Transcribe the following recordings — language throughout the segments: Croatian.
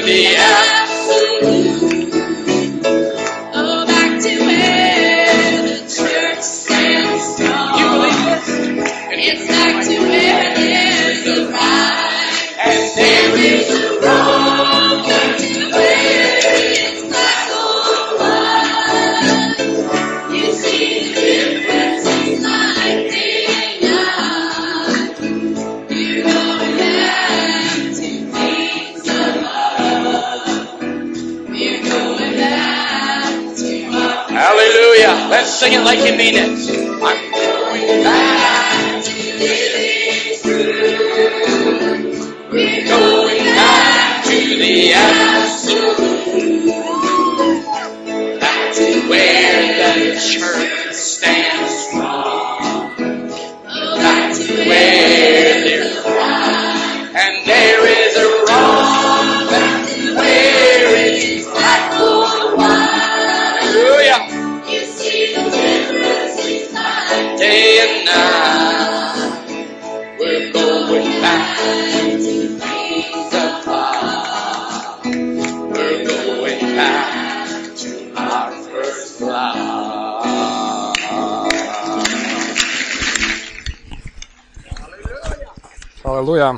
the absolute. Oh, back to where the church stands strong. You believe this? It's back to where there's a right and there is a wrong. Back to where it's black on white. You see the difference is like day and night. You're going back to things above. We're going back to our Hallelujah. Let's sing it like you mean it. I'm going back to living true. We're going back to the absolute. back to Where the church stands strong. back to Where there's a right and there is a wrong. Back to where it's black or white. hallelujah. You see the difference is like Day and night. We're going back to things apart. We're going back to our first love. Haleluja.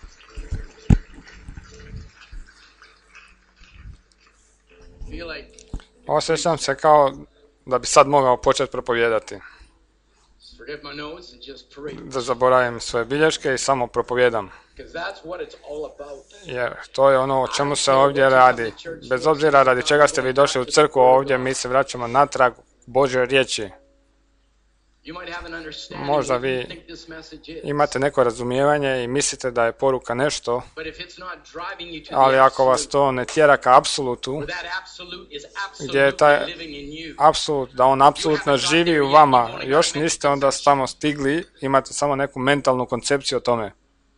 Feel like Osjećam se kao da bi sad mogao početi propovijedati. forget my notes and just pray. Da zaboravim svoje bilješke i samo propovijedam. Because that's what it's all about. Jer to je ono o čemu se ovdje radi. Bez obzira radi čega ste vi došli u crkvu ovdje, mi se vraćamo natrag Božjoj riječi. You might have an understanding Možda what you vi think this message is. imate neko razumijevanje i mislite da je poruka nešto, But if it's not driving you to ali the ako vas absolute, to ne tjera ka apsolutu, where that absolute is gdje je taj absolutely living in you. apsolut, da on apsolutno živi u vama, još niste onda tamo stigli, imate samo neku mentalnu koncepciju o tome.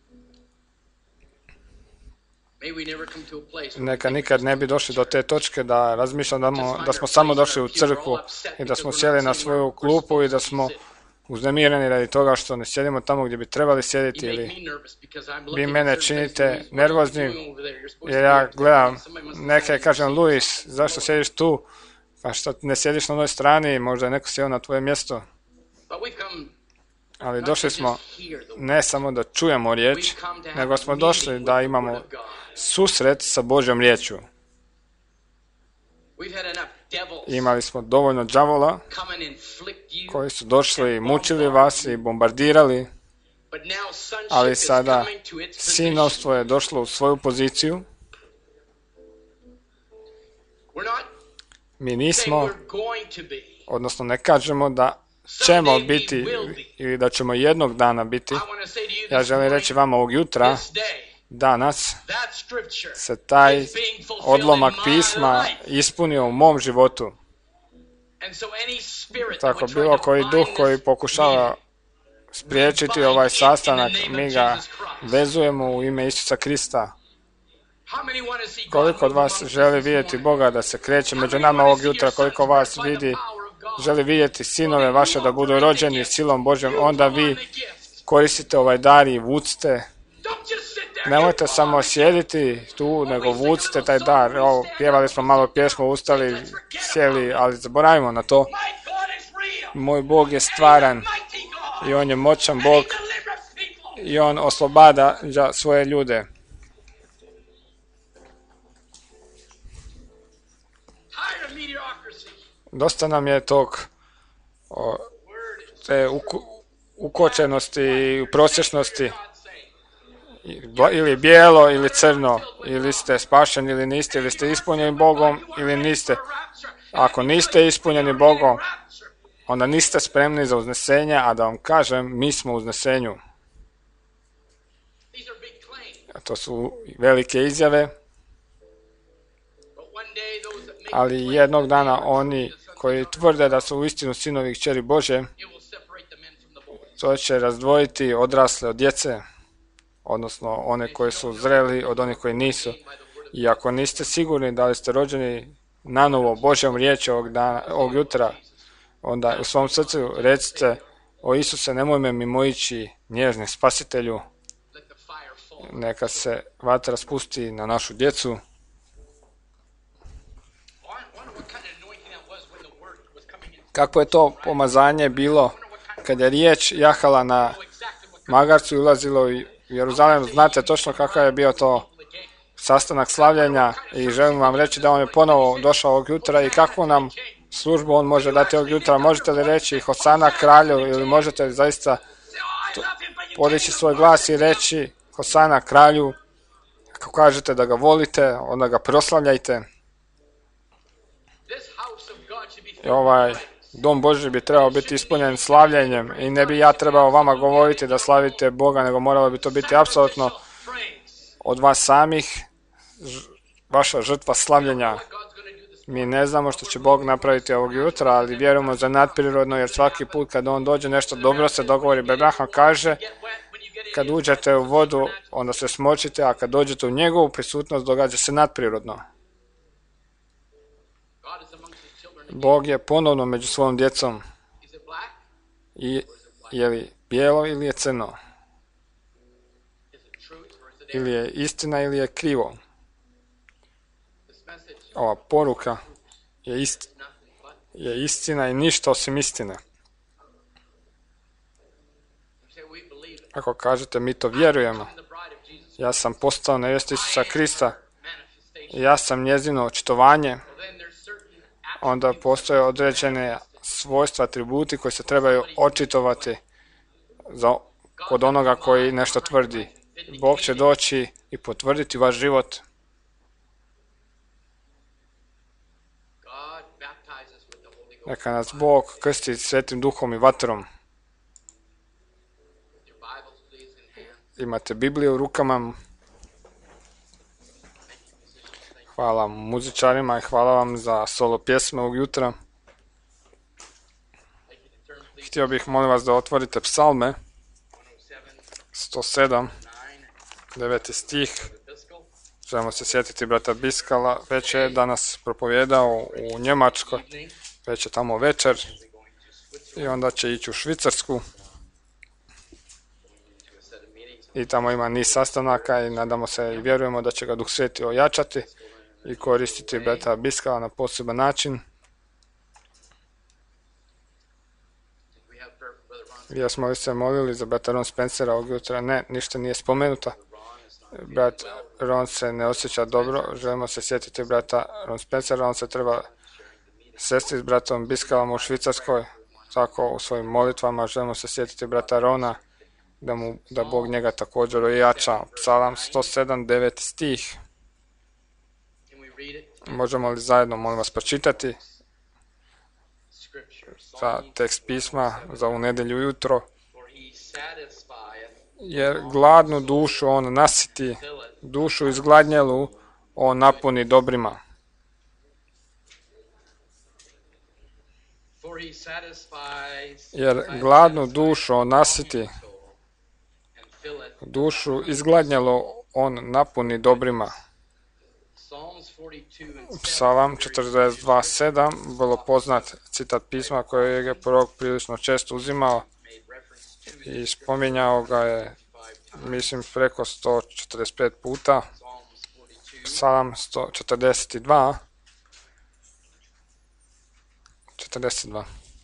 May we never come to a place where Neka nikad ne bi došli do te točke da razmišljamo da smo samo došli u crkvu i da smo sjeli na svoju klupu i da smo uznemireni radi toga što ne sjedimo tamo gdje bi trebali sjediti you make ili me nervous because I'm vi looking mene at certain things. činite What are you nervoznim doing over there? You're supposed jer to ja be gledam somebody must have neke, said kažem, something. Luis, zašto sjediš tu? Pa što ne sjediš na onoj strani, možda je neko sjeo na tvoje mjesto. But we've come Ali not to došli just smo hear the word. ne samo da čujemo riječ, nego smo došli da imamo susret sa Božjom riječju. We've had enough devils Imali smo dovoljno đavola come and inflict you, koji su došli i mučili vas i bombardirali, but now sonship ali is sada coming to its sinovstvo je došlo u svoju poziciju. We're not Mi saying nismo, we're going to be. odnosno ne kažemo da ćemo Someday we biti will be. ili da ćemo jednog dana biti. I want to say to you Ja this želim morning, reći vama ovog jutra, this day, danas, that scripture se taj is being fulfilled odlomak in my pisma life. ispunio u mom životu. And so any spirit that Tako would try bilo to koji bind duh this koji pokušava meeting, spriječiti ovaj sastanak, mi ga vezujemo u ime Isusa Krista. how many want to see God Koliko od move vas amongst us želi this vidjeti morning? Boga da se kreće How među many nama want to ovog see your jutra, koliko sons vas birthed by the vidi, power of God? želi vidjeti sinove vaše da budu rođeni silom Božjom, onda vi On the gift. koristite ovaj dar i vucite. Don't just sit there Nemojte and samo sjediti tu, nego vucite taj dar. Evo, pjevali smo malo pjesmu, ustali, sjeli, ali zaboravimo na to. My God is real. Moj Bog je stvaran Mighty God. i On je moćan And Bog he delivers people. i On oslobađa svoje ljude. Tired of mediocrity. Dosta nam je tog te ukočenosti i prosječnosti, God saying, ili bijelo ili crno, ili ste spašeni ili niste, ili ste ispunjeni Bogom ili niste. Ako niste ispunjeni Bogom, onda niste spremni za uznesenje, a da vam kažem, mi smo u uznesenju. These are big claims. A to su velike izjave, But one day those that make ali jednog dana oni koji tvrde da su uistinu sinovi i kćeri Bože, it will separate the men from the boys. to će razdvojiti odrasle od djece, odnosno one koji su zreli od onih koji nisu. I ako niste sigurni da li ste rođeni nanovo Božjom riječi ovog jutra, onda u svom srcu recite: o Isuse, nemoj me mimoići, nježni spasitelju, Let the fire fall. neka se vatra spusti na našu djecu. Kako je to pomazanje bilo kad je riječ jahala na magarcu i ulazilo u Jeruzalem? Znate točno kakav je bio to sastanak slavljenja i želim vam reći da on je ponovo došao ovog jutra i kakvu nam službu on može dati ovog jutra. Možete li reći Hosana kralju ili možete li zaista podići svoj glas i reći Hosana kralju? Ako kažete da ga volite, onda ga proslavljajte. I ovaj Dom Božji bi trebao biti ispunjen slavljenjem i ne bi ja trebao vama govoriti da slavite Boga, nego moralo bi to biti apsolutno od vas samih, vaša žrtva slavljenja. Mi ne znamo što će Bog napraviti ovog jutra, ali vjerujemo za nadprirodno, jer svaki put kad on dođe nešto dobro se dogovori. Abraham kaže, kad uđete u vodu, onda se smočite, a kad dođete u njegovu prisutnost, događa se nadprirodno. Bog je ponovno među svojom djecom. I je li bijelo ili je crno? Ili je istina ili je krivo? Ova poruka je istina i ništa osim istine. Ako kažete mi to vjerujemo, ja sam postao nevjesta Isusa Krista, ja sam njezino očitovanje, onda postoje određene svojstva, atributi koji se trebaju očitovati kod onoga koji nešto tvrdi. Bog će doći i potvrditi vaš život. Neka nas Bog krsti Svetim Duhom i vatrom. Imate Bibliju u rukama. Hvala muzičarima i hvala vam za solo pjesme ovog jutra. Htio bih, molim vas, da otvorite psalme 107, 9. stih. Želimo se sjetiti brata Biskala, već je danas propovijedao u Njemačkoj, već je tamo večer i onda će ići u Švicarsku i tamo ima niz sastanaka i nadamo se i vjerujemo da će ga Duh Sveti ojačati i koristiti brata Biskala na poseban način. Jesmo li se molili za brata Ron Spencera ovog jutra? Ne, ništa nije spomenuto. Brat Ron se ne osjeća dobro, želimo se sjetiti brata Ron Spencera, on se treba sesti s bratom Biskalom u Švicarskoj, tako u svojim molitvama želimo se sjetiti brata Rona, da Bog njega također ojača. Psalam 107, 9. stih. Možemo li zajedno, molim vas, pročitati za tekst pisma za u nedjelju jutro? Jer gladnu dušu on nasiti, dušu izgladnjelu on napuni dobrima. Jer gladnu dušu on nasiti, dušu izgladnjelu on napuni dobrima. Psalam 42.7, vrlo poznat citat pisma kojeg je prorok prilično često uzimao i spominjao ga je, mislim, preko 145 puta. Psalam 142. 42.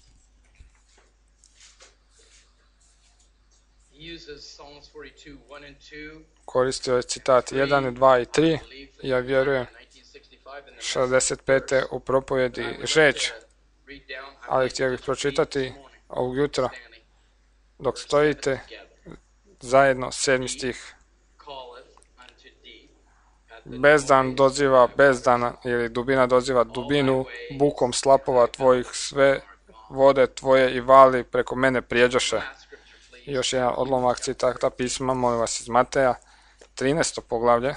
Koristio je citat 1, 2 i 3. Ja vjerujem 65. u propovjedi žeć, ali htio bih pročitati ovog jutra dok stojite zajedno 7. stih. Bezdan doziva bezdana ili dubina doziva dubinu, bukom slapova tvojih sve vode tvoje i vali preko mene prijeđoše. I još jedan odlomak citata pisma, molim vas, iz Mateja 13. poglavlje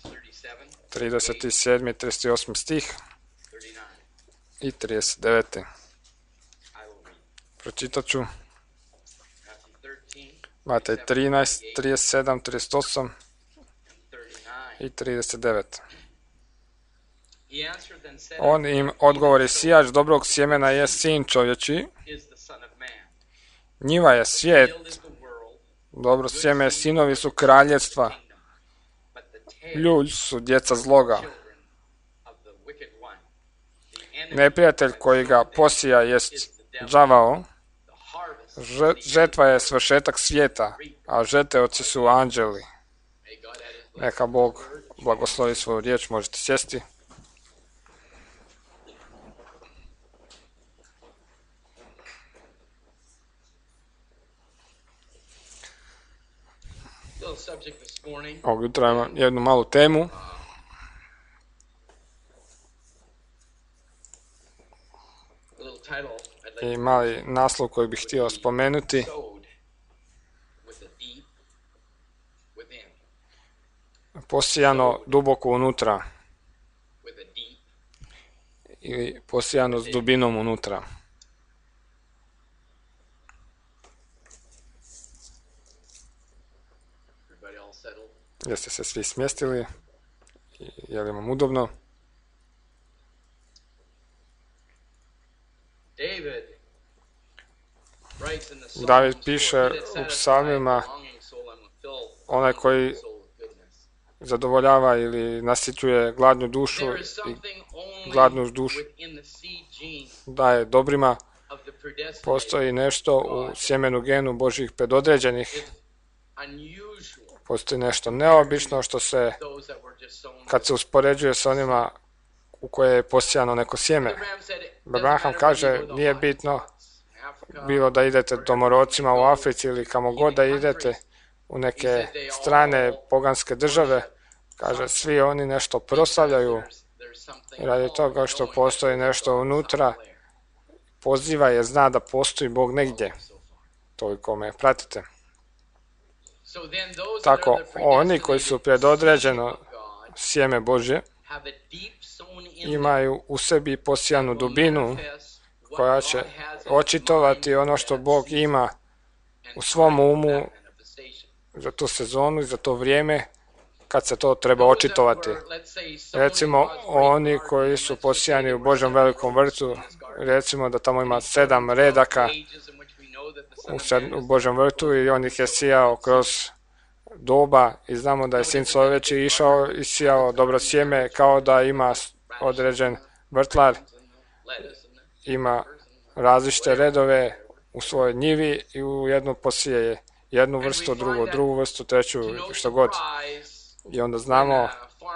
37. 38. stih i 39. Pročitat ću Matej 13, 37, 38 i 39. On im odgovori, sijač dobrog sjemena je sin čovječi, njiva je svijet, dobro sjeme, sinovi su kraljevstva, ljulj su djeca zloga. Neprijatelj koji ga posija jest đavao, žetva je svršetak svijeta, a žeteoci su anđeli. Neka Bog blagoslovi svoju riječ, možete sjesti. Ovog jutra imam jednu malu temu. I mali naslov koji bih htio spomenuti. Posijano duboko unutra. Ili posijano s dubinom unutra. Jeste se svi smjestili? Je li vam udobno? David piše u psalmima, onaj koji zadovoljava ili nasituje gladnu dušu i gladnu dušu daje dobrima. Postoji nešto u sjemenu genu Božjih predodređenih. Postoji nešto neobično što se, kad se uspoređuje s onima u koje je posijano neko sjeme. Branham kaže, nije bitno bilo da idete domorocima u Africi ili kamo god da idete u neke strane poganske države, kaže, svi oni nešto proslavljaju radi toga što postoji nešto unutra, poziva je, zna da postoji Bog negdje. Toliko me pratite. Tako, oni koji su predodređeno sjeme Božje imaju u sebi posijanu dubinu koja će očitovati ono što Bog ima u svom umu za tu sezonu i za to vrijeme kad se to treba očitovati. Recimo, oni koji su posijani u Božjem velikom vrtu, recimo da tamo ima 7 redaka u Božjem vrtu i on ih je sijao kroz doba i znamo da je sin čovječi išao i sijao dobro sjeme kao da ima određen vrtlar, ima različite redove u svojoj njivi i u jednu posije jednu vrstu, drugu vrstu, treću, što god. I onda znamo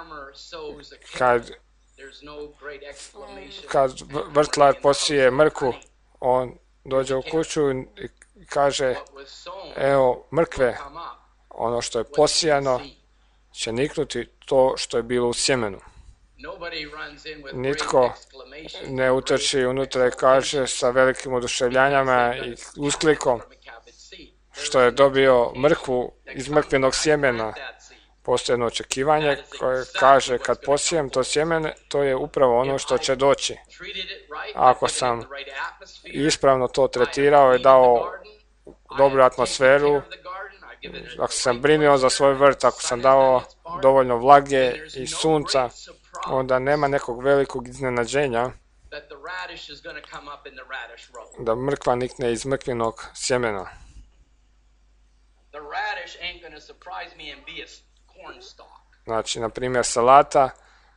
kad vrtlar posije mrkvu, on dođe u kuću i kaže, evo mrkve, ono što je posijano će niknuti to što je bilo u sjemenu. Nitko ne utrči unutra i kaže sa velikim oduševljanjama i usklikom što je dobio mrkvu iz mrkvenog sjemena. Postoji jedno očekivanje koje kaže kad posijem to sjemene, to je upravo ono što će doći. Ako sam ispravno to tretirao i dao dobru atmosferu, ako sam brinuo za svoj vrt, ako sam dao dovoljno vlage i sunca, onda nema nekog velikog iznenađenja da mrkva nikne iz mrkvinog sjemena. Znači, na primjer, salata,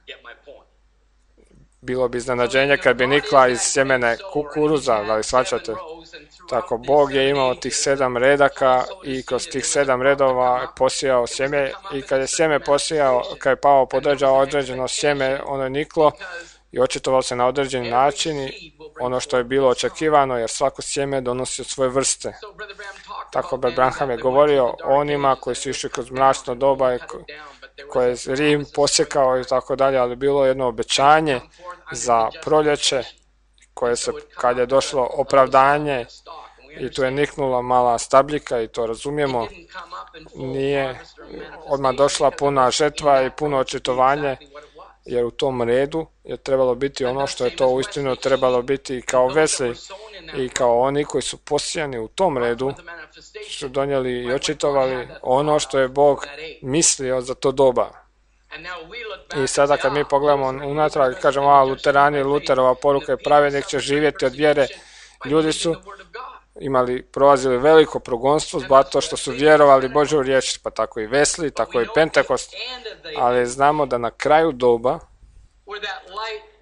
bilo bi iznenađenje kad bi nikla iz sjemene kukuruza, da li shvaćate? Tako, Bog je imao tih 7 redaka i kroz tih 7 redova posijao sjeme i kad je sjeme posijao, kad je pao podređao određeno sjeme, ono je niklo i očitovalo se na određeni način i ono što je bilo očekivano, jer svako sjeme donosi od svoje vrste. Tako Brat Branham je govorio o onima koji su išli kroz mračno doba i koje je Rim posjekao i tako dalje, ali bilo jedno obećanje za proljeće koje se, kad je došlo opravdanje i tu je niknula mala stabljika i to razumijemo, nije odmah došla puna žetva i puno očitovanje, jer u tom redu je trebalo biti ono što je to uistinu trebalo biti kao vesli i kao oni koji su posijani u tom redu su donijeli i očitovali ono što je Bog mislio za to doba. I sada kad mi pogledamo unatrag i kažemo, luterani, Luterova poruka je pravednik će živjeti od vjere, ljudi su prolazili veliko progonstvo zato što su vjerovali Božju riječ, pa tako i Vesli, tako i Pentekost, ali znamo da na kraju doba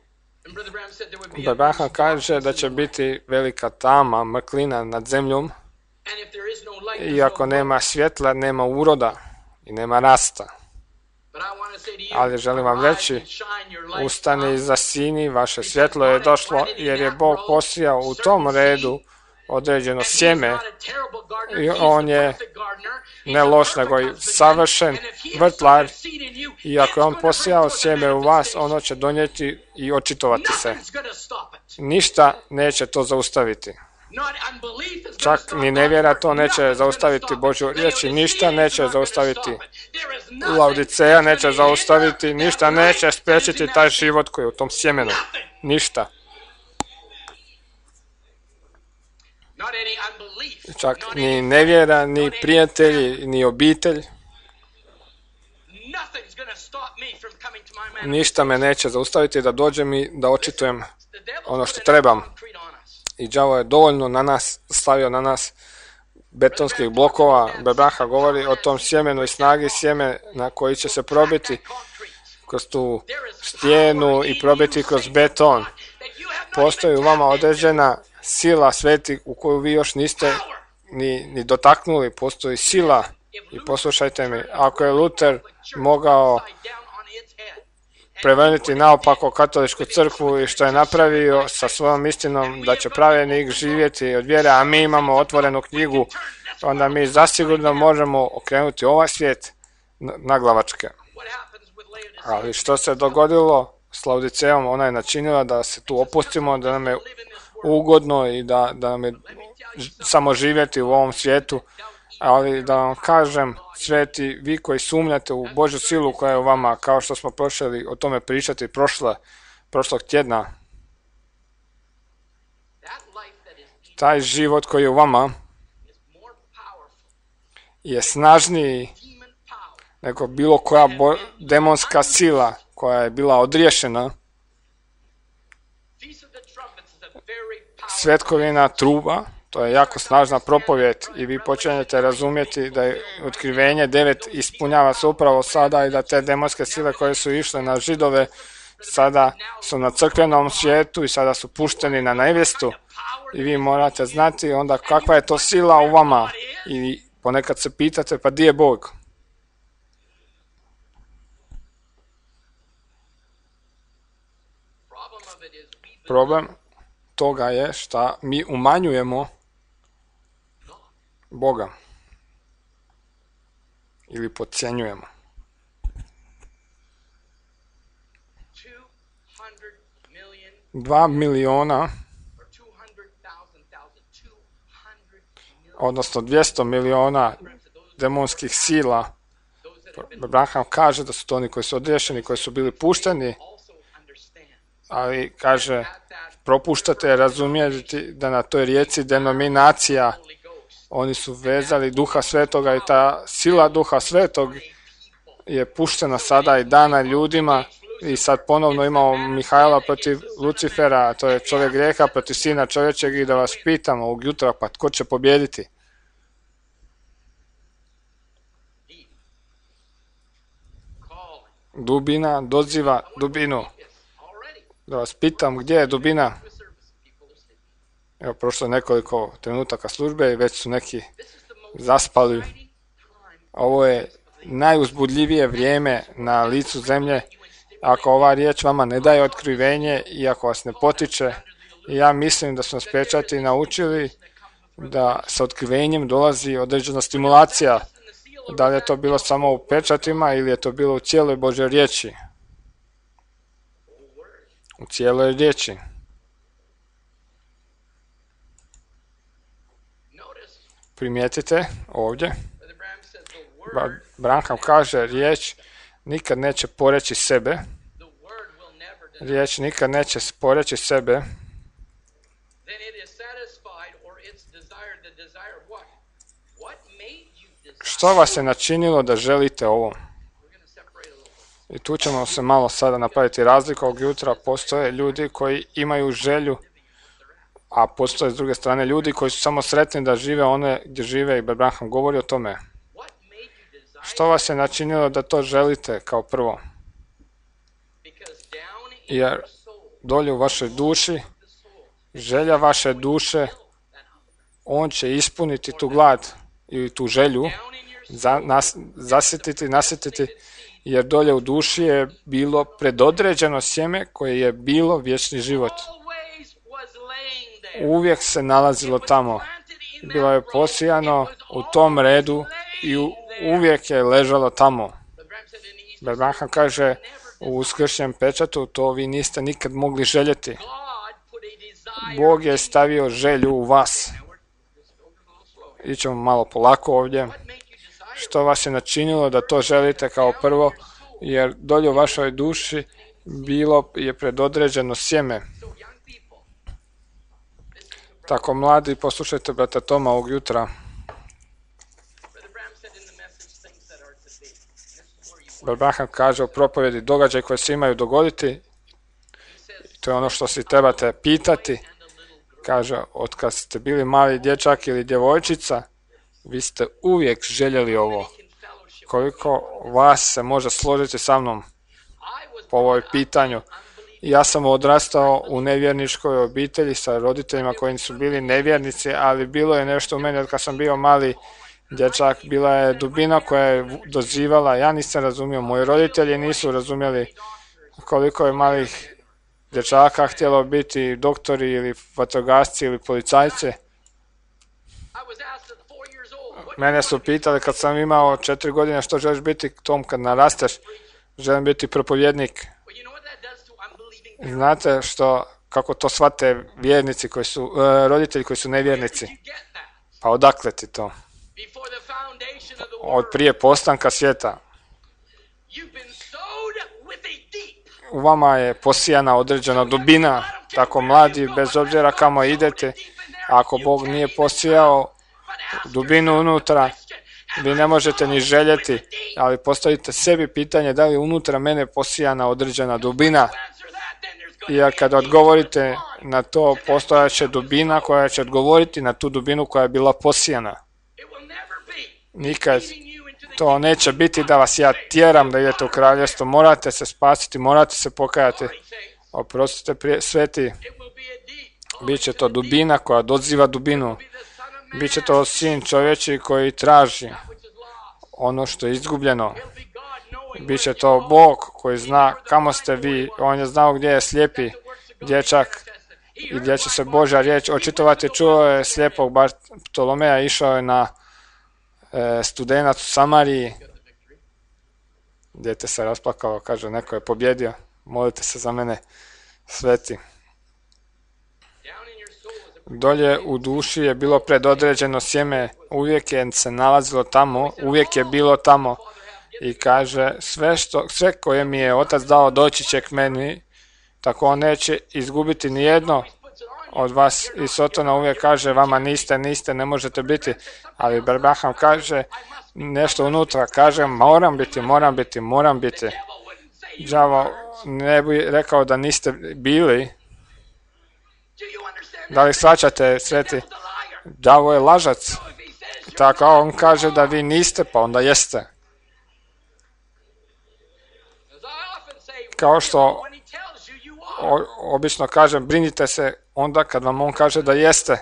Branham kaže da će biti velika tama, mrklina nad zemljom, i ako nema svjetla, nema uroda i nema rasta. Ali želim vam reći, ustani i zasini, vaše svjetlo je došlo, jer je Bog posijao u tom redu određeno sjeme, i on je ne loš, nego i savršen vrtlar, i ako je on posijao sjeme u vas, ono će donijeti i očitovati se. Ništa neće to zaustaviti. Čak ni nevjera to neće zaustaviti Božju riječ, i ništa neće zaustaviti. Laodiceja neće zaustaviti, ništa neće spriječiti taj život koji je u tom sjemenu. Ništa. Čak ni nevjera, ni prijatelji, ni obitelj. Ništa me neće zaustaviti da dođem i da očitujem ono što trebam. I đavo je dovoljno na nas, stavio na nas betonskih blokova. Branham govori o tom sjemenu i snagi sjemena koji će se probiti kroz tu stijenu i probiti kroz beton. Postoji u vama određena sila sveti u koju vi još niste ni dotaknuli. Postoji sila, i poslušajte mi, ako je Luter mogao prevrnuti naopako katoličku crkvu i što je napravio sa svojom istinom da će pravednik živjeti od vjere, a mi imamo otvorenu knjigu, onda mi zasigurno možemo okrenuti ovaj svijet naglavačke. Ali što se dogodilo s Laodicejom? Ona je načinila da se tu opustimo, da nam je ugodno i da nam je samo živjeti u ovom svijetu. Ali da vam kažem, sveti, vi koji sumnjate u Božju silu koja je u vama, kao što smo počeli o tome pričati prošlog tjedna, taj život koji je u vama je snažniji nego bilo koja demonska sila koja je bila odriješena. Svetkovina truba, to je jako snažna propovijed, i vi počinjete razumjeti da je otkrivenje 9 ispunjava se upravo sada, i da te demonske sile koje su išle na Židove sada su na crkvenom svijetu i sada su pušteni na nevjestu, i vi morate znati onda kakva je to sila u vama, i ponekad se pitate pa di je Bog? Problem toga je što mi umanjujemo Boga ili podcjenjujemo. 2 miliona, odnosno 200 miliona demonskih sila. Branham kaže da su to oni koji su odriješeni, koji su bili pušteni, ali kaže, propuštate razumjeti da na toj rijeci denominacija oni su vezali Duha Svetoga, i ta sila Duha Svetog je puštena sada i dana ljudima, i sad ponovno imamo Mihajla protiv Lucifera, to je čovjek grijeha protiv sina čovječeg, i da vas pitamo ovog jutra, pa tko će pobijediti? Dubina doziva dubinu. Da vas pitam, gdje je dubina? Evo, prošlo je nekoliko trenutaka službe i već su neki zaspali. Ovo je najuzbudljivije vrijeme na licu zemlje. Ako ova riječ vama ne daje otkrivenje i ako vas ne potiče, ja mislim da su nas pečati naučili da sa otkrivenjem dolazi određena stimulacija. Da li je to bilo samo u pečatima ili je to bilo u cijeloj Božoj riječi? U cijeloj riječi. Primijetite ovdje, Branham kaže, riječ nikad neće poreći sebe. Riječ nikad neće poreći sebe. Što vas je načinilo da želite ovo? I tu ćemo se malo sada napraviti razliku. Ovog jutra postoje ljudi koji imaju želju, a postoje s druge strane ljudi koji su samo sretni da žive one gdje žive, i Branham govori o tome. Što vas je načinilo da to želite kao prvo? Jer dolje u vašoj duši, želja vaše duše, on će ispuniti tu glad ili tu želju, zasjetiti, nasjetiti, jer dolje u duši je bilo predodređeno sjeme koje je bilo vječni život. Uvijek se nalazilo tamo. Bilo je posijano u tom redu i uvijek je ležalo tamo. Branham kaže u uskršnjem pečatu, to vi niste nikad mogli željeti. Bog je stavio želju u vas. Ićemo malo polako ovdje. Što vas je načinilo da to želite kao prvo, jer dolje u vašoj duši bilo je predodređeno sjeme. Tako mladi, poslušajte brata Toma ovog jutra. Branham kaže u propovjedi događaj koje se imaju dogoditi, to je ono što si trebate pitati. Kaže, otkad ste bili mali dječak ili djevojčica, vi ste uvijek željeli ovo. Koliko vas se može složiti sa mnom po ovoj pitanju? Ja sam odrastao u nevjerničkoj obitelji sa roditeljima koji su bili nevjernici, ali bilo je nešto u meni od kad sam bio mali dječak, bila je dubina koja je dozivala, ja nisam razumio, moji roditelji nisu razumjeli koliko je malih dječaka htjelo biti doktori ili vatrogasci ili policajci. Mene su pitali kad sam imao 4 godine što želiš biti, Tom, kad narasteš, želim biti propovjednik. Znate kako to shvate vjernici koji su, roditelji koji su nevjernici? Pa odakle ti to? Od prije postanka svijeta. U vama je posijana određena dubina, tako mladi, bez obzira kamo idete, ako Bog nije posijao dubinu unutra, vi ne možete ni željeti, ali postavite sebi pitanje da li unutra mene posijana određena dubina. I kad odgovorite na to, postojaće dubina koja će odgovoriti na tu dubinu koja je bila posijana. Nikad to neće biti da vas ja tjeram da idete u kraljevstvo. Morate se spasiti, morate se pokajati. Oprostite sveti. Biće to dubina koja doziva dubinu. Biće to sin čovječi koji traži ono što je izgubljeno. Biće to Bog koji zna kamo ste vi. On je znao gdje je slijepi dječak i gdje će se Božja riječ očitovati. Čuo je slijepog Bartolomeja, išao je na studenac u Samariji. Dijete se rasplakalo, kaže neko je pobjedio. Molite se za mene, sveti. Dolje u duši je bilo predodređeno sjeme, uvijek je se nalazilo tamo, uvijek je bilo tamo. I kaže, sve koje mi je Otac dao doći će k meni, tako on neće izgubiti nijedno od vas. I Sotona uvijek kaže, vama niste, ne možete biti. Ali Branham kaže nešto unutra, kaže, moram biti. Đavo ne bi rekao da niste bili. Da li shvaćate, sveti? Đavo je lažac. Tako on kaže da vi niste, pa onda jeste. Kao što obično kažem, brinite se onda kad vam on kaže da jeste.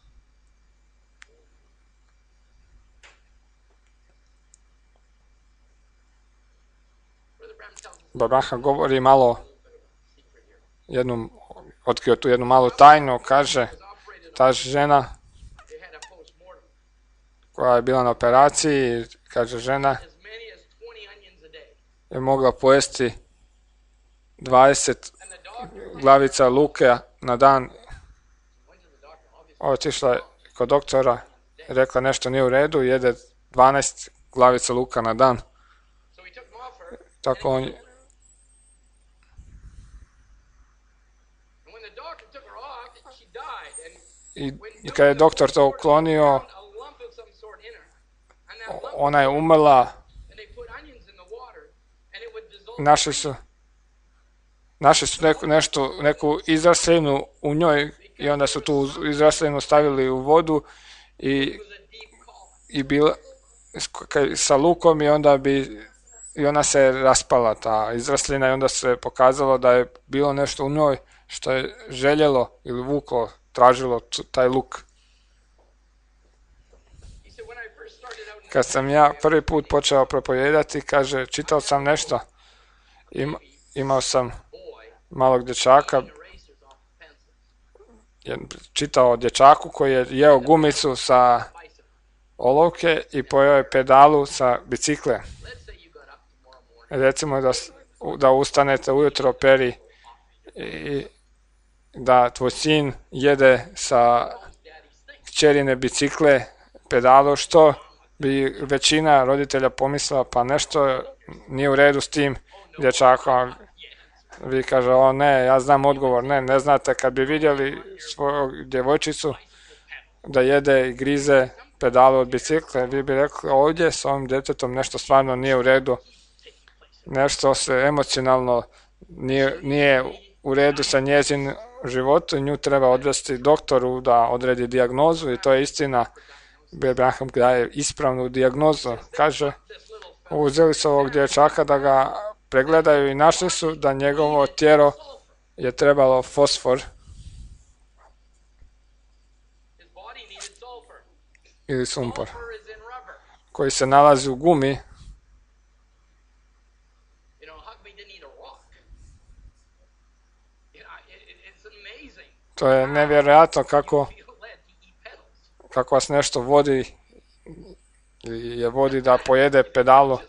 Branham govori malo, otkrio tu jednu malu tajnu, kaže, ta žena koja je bila na operaciji, kaže žena je mogla pojesti 20 glavica luka na dan. Otišla je kod doktora, rekla nešto nije u redu, jede 12 glavica luka na dan. Tako on... I kad je doktor to uklonio, ona je umrla. Našli su neku izrastlinu u njoj i onda su tu izrastlinu stavili u vodu i bila sa lukom i onda bi i ona se raspala, ta izraslina, i onda se pokazalo da je bilo nešto u njoj što je željelo ili vuklo, tražilo taj luk. Kad sam ja prvi put počeo propovijedati, kaže, čitao sam nešto, imao sam malog dječaka, čitao o dječaku koji je jeo gumicu sa olovke i pojeo je pedalu sa bicikle. Recimo da ustanete ujutro, Peri, i da tvoj sin jede sa kćerine bicikle pedalu, što bi većina roditelja pomislila, pa nešto nije u redu s tim dječakom. Vi kaže, o ne, ja znam odgovor, ne znate. Kad bi vidjeli svoju djevojčicu da jede i grize pedalu od bicikle, vi bi rekli, ovdje s ovim djetetom nešto stvarno nije u redu, nešto se emocionalno nije u redu sa njezin životu i nju treba odvesti doktoru da odredi dijagnozu, i to je istina. Abraham daje ispravnu dijagnozu. Kaže, uzeli su ovog dječaka da ga pregledaju i našli su da njegovo tijelo je trebalo fosfor ili sumpor koji se nalazi u gumi. To je nevjerojatno kako vas nešto vodi ili je vodi da pojede pedalu.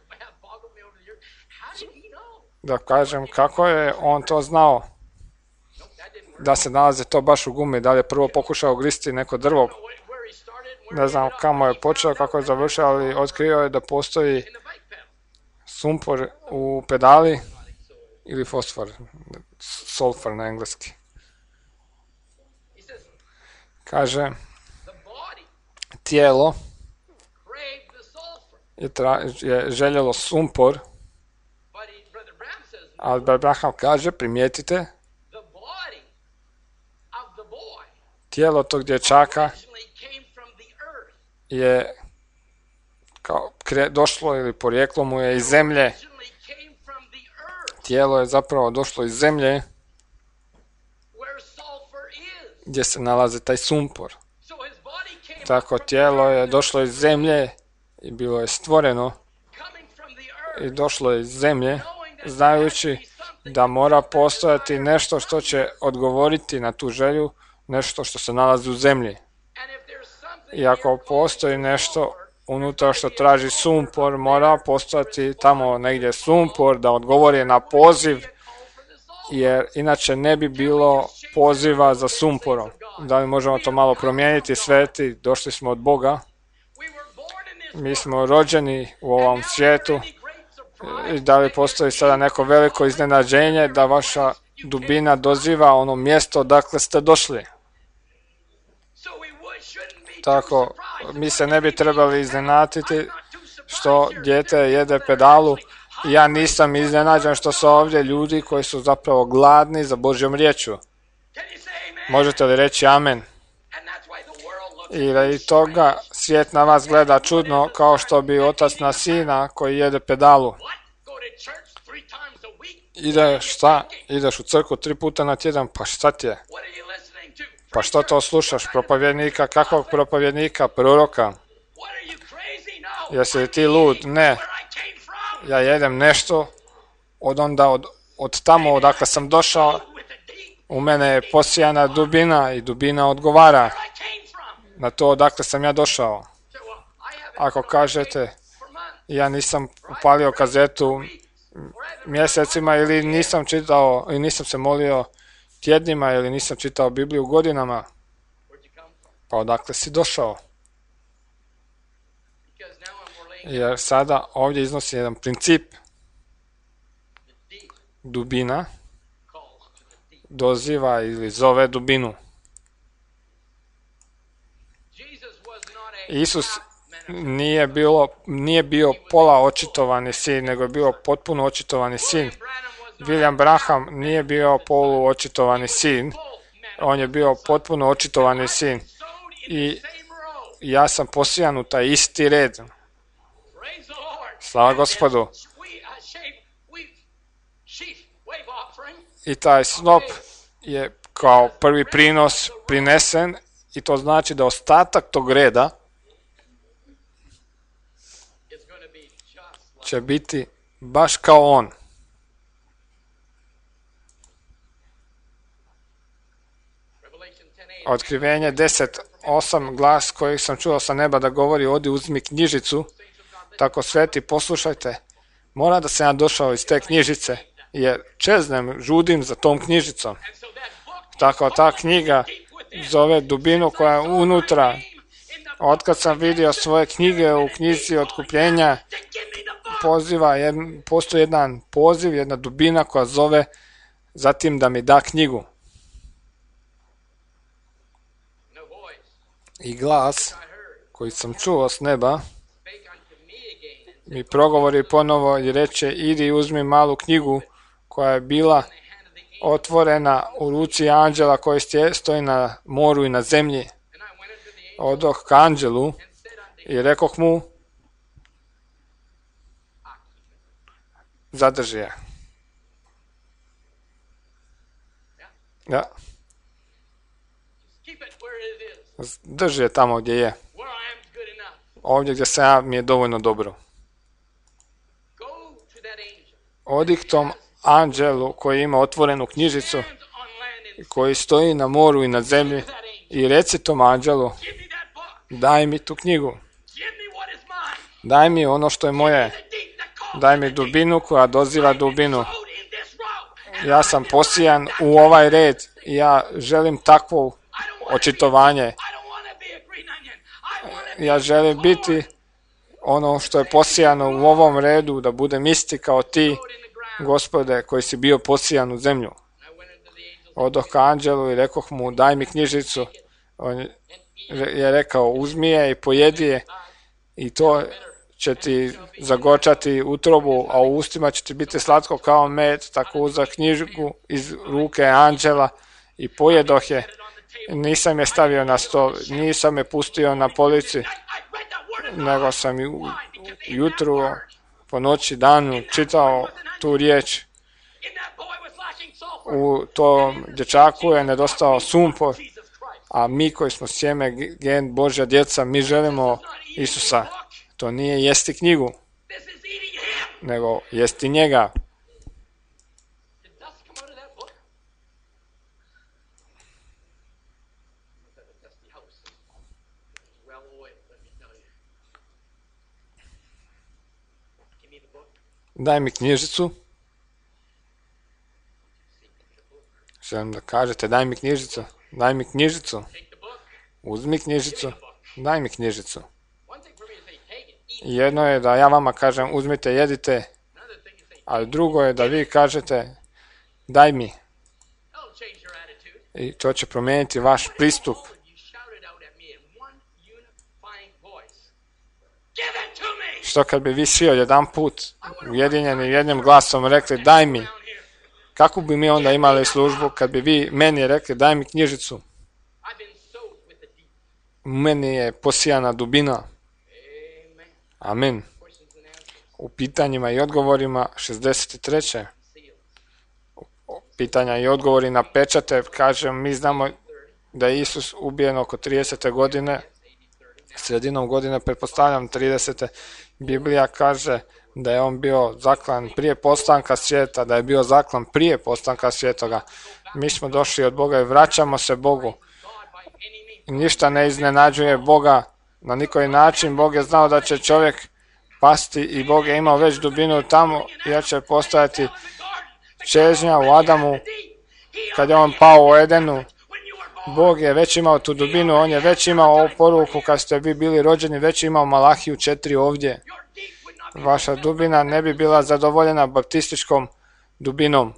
Da kažem, kako je on to znao da se nalazi to baš u gumi, da li je prvo pokušao gristi neko drvo, ne znam kamo je počeo, kako je završio, ali otkrio je da postoji sumpor u pedali ili fosfor, sulfur na engleski. Kaže, tijelo je željelo sumpor, ali Abraham kaže, primijetite, tijelo tog dječaka je došlo ili porijeklo mu je iz zemlje. Tijelo je zapravo došlo iz zemlje gdje se nalazi taj sumpor. Tako tijelo je došlo iz zemlje i bilo je stvoreno i došlo je iz zemlje, znajući da mora postojati nešto što će odgovoriti na tu želju, nešto što se nalazi u zemlji. I ako postoji nešto unutra što traži sumpor, mora postojati tamo negdje sumpor da odgovori na poziv, jer inače ne bi bilo poziva za sumporom. Da li možemo to malo promijeniti? Sveti, došli smo od Boga, mi smo rođeni u ovom svijetu, i da li postoji sada neko veliko iznenađenje da vaša dubina doziva ono mjesto odakle ste došli. Tako, mi se ne bi trebali iznenaditi što dijete jede pedalu. Ja nisam iznenađen što su ovdje ljudi koji su zapravo gladni za Božjom riječju. Možete li reći amen? I radi toga svijet na vas gleda čudno, kao što bi otac na sina koji jede pedalu. Ideš u crkvu 3 puta na tjedan, pa šta ti je? Pa što to slušaš? Propovjednika? Kakvog propovjednika? Proroka? Jesi li ti lud? Ne. Ja jedem nešto od tamo odakle sam došao. U mene je posijana dubina i dubina odgovara na to odakle sam ja došao. Ako kažete, ja nisam upalio kazetu mjesecima, ili nisam čitao i nisam se molio tjednima, ili nisam čitao Bibliju godinama, pa odakle si došao? Jer sada ovdje iznosi jedan princip. Dubina doziva ili zove dubinu. Isus nije bio pola očitovani sin, nego je bio potpuno očitovani sin. William Branham nije bio polu očitovani sin, on je bio potpuno očitovani sin. I ja sam posijan u taj isti red. Slava Gospodu. I taj snop je kao prvi prinos prinesen i to znači da ostatak tog reda će biti baš kao on. Otkrivenje 10:8, glas koji sam čuo sa neba da govori: odi uzmi knjižicu. Tako sveti, poslušajte, mora da sam ja došao iz te knjižice, jer čeznem, žudim za tom knjižicom. Tako ta knjiga zove dubinu koja je unutra. Otkad sam vidio svoje knjige u knjizi otkupljenja, postoji jedan poziv, jedna dubina koja zove zatim da mi da knjigu. I glas koji sam čuo s neba mi progovori ponovo i reče: idi uzmi malu knjigu koja je bila otvorena u ruci anđela koji stoji na moru i na zemlji. Odoh ka anđelu i rekoh mu: zadrži je. Ja. Drži je tamo gdje je. Ovdje gdje sam mi je dovoljno dobro. Odi k tom anđelu koji ima otvorenu knjižicu, koji stoji na moru i na zemlji, i reci tom anđelu: daj mi tu knjigu. Daj mi ono što je moje. Daj mi dubinu koja doziva dubinu. Ja sam posijan u ovaj red i ja želim takvo očitovanje. Ja želim biti ono što je posijano u ovom redu, da budem isti kao ti, Gospode, koji si bio posijan u zemlju. Odoh ka anđelu i rekoh mu: daj mi knjižicu. On je rekao: uzmi je i pojedi je, i to će ti zagorčati utrobu, a u ustima će ti biti slatko kao med. Tako uzeo knjigu iz ruke anđela i pojedoh je. Nisam je stavio na stol, nisam je pustio na polici, nego sam jutro, po noći, danu čitao tu riječ. U tom dječaku je nedostao sumpor, a mi koji smo sjeme, gen Božja djeca, mi želimo Isusa. To nije jesti knjigu, nego jesti njega. Daj mi knjižicu. Želim da kažete: daj mi knjižicu. Daj mi knjižicu. Uzmi knjižicu. Daj mi knjižicu. Jedno je da ja vama kažem: uzmite, jedite, a drugo je da vi kažete: daj mi. I to će promijeniti vaš pristup. Što kad bi vi svi jedan put ujedinjeni jednim glasom rekli: daj mi. Kako bi mi onda imali službu kad bi vi meni rekli: daj mi knjižicu? U meni je posijana dubina. Amen. U pitanjima i odgovorima 63. Pitanja i odgovori na pečate, kažem, mi znamo da je Isus ubijen oko 30. godine, sredinom godine, pretpostavljam 30. Biblija kaže da je on bio zaklan prije postanka svijeta, da je bio zaklan prije postanka svijetoga. Mi smo došli od Boga i vraćamo se Bogu. Ništa ne iznenađuje Boga na nikoji način. Bog je znao da će čovjek pasti i Bog je imao već dubinu tamo, jer će postojati čežnja u Adamu. Kad je on pao u Edenu, Bog je već imao tu dubinu, on je već imao ovu poruku kad ste vi bili rođeni, već imao Malahiju 4 ovdje. Vaša dubina ne bi bila zadovoljena baptističkom dubinom.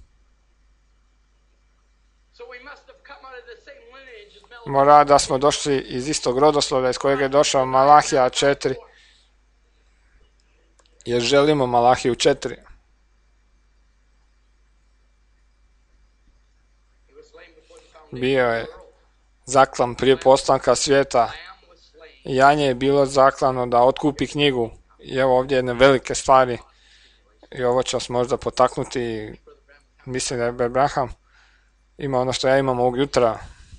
Mora da smo došli iz istog rodoslovlja iz kojeg je došao Malahija 4, jer želimo Malahiju 4. Bio je zaklan prije postanka svijeta. Janje je bilo zaklano da otkupi knjigu. I evo ovdje jedne velike stvari. I ovo će vas možda potaknuti Mislim da je Abraham ima ono što ja imam ovog jutra.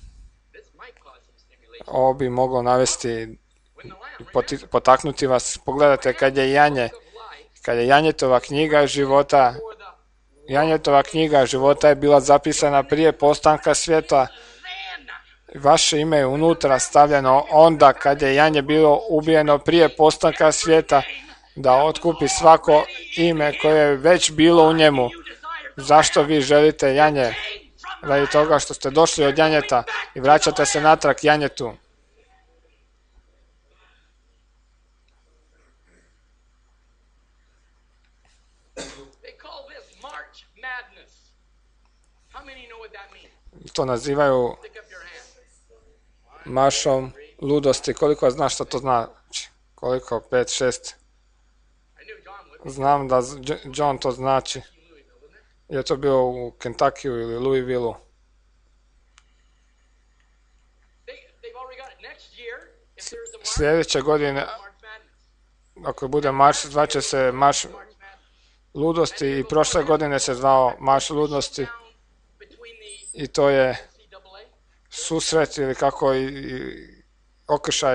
Ovo bi moglo navesti, potaknuti vas. Pogledajte kad je Janjetova knjiga života, Janjetova knjiga života je bila zapisana prije postanka svijeta. Vaše ime je unutra stavljeno onda kad je Janje bilo ubijeno prije postanka svijeta, da otkupi svako ime koje je već bilo u njemu. Zašto vi želite Janje? Radi toga što ste došli od Janjeta i vraćate se natrag Janjetu. To nazivaju maršom ludosti. Koliko znaš što to znači? Koliko? 5, 6? Znam da John to znači. Je to bio u Kentuckyu ili Louisvilleu. Sljedeće godine, ako bude marš, zvaće se marš ludosti i prošle godine se zvao marš ludosti. I to je susret ili kako i okršaj.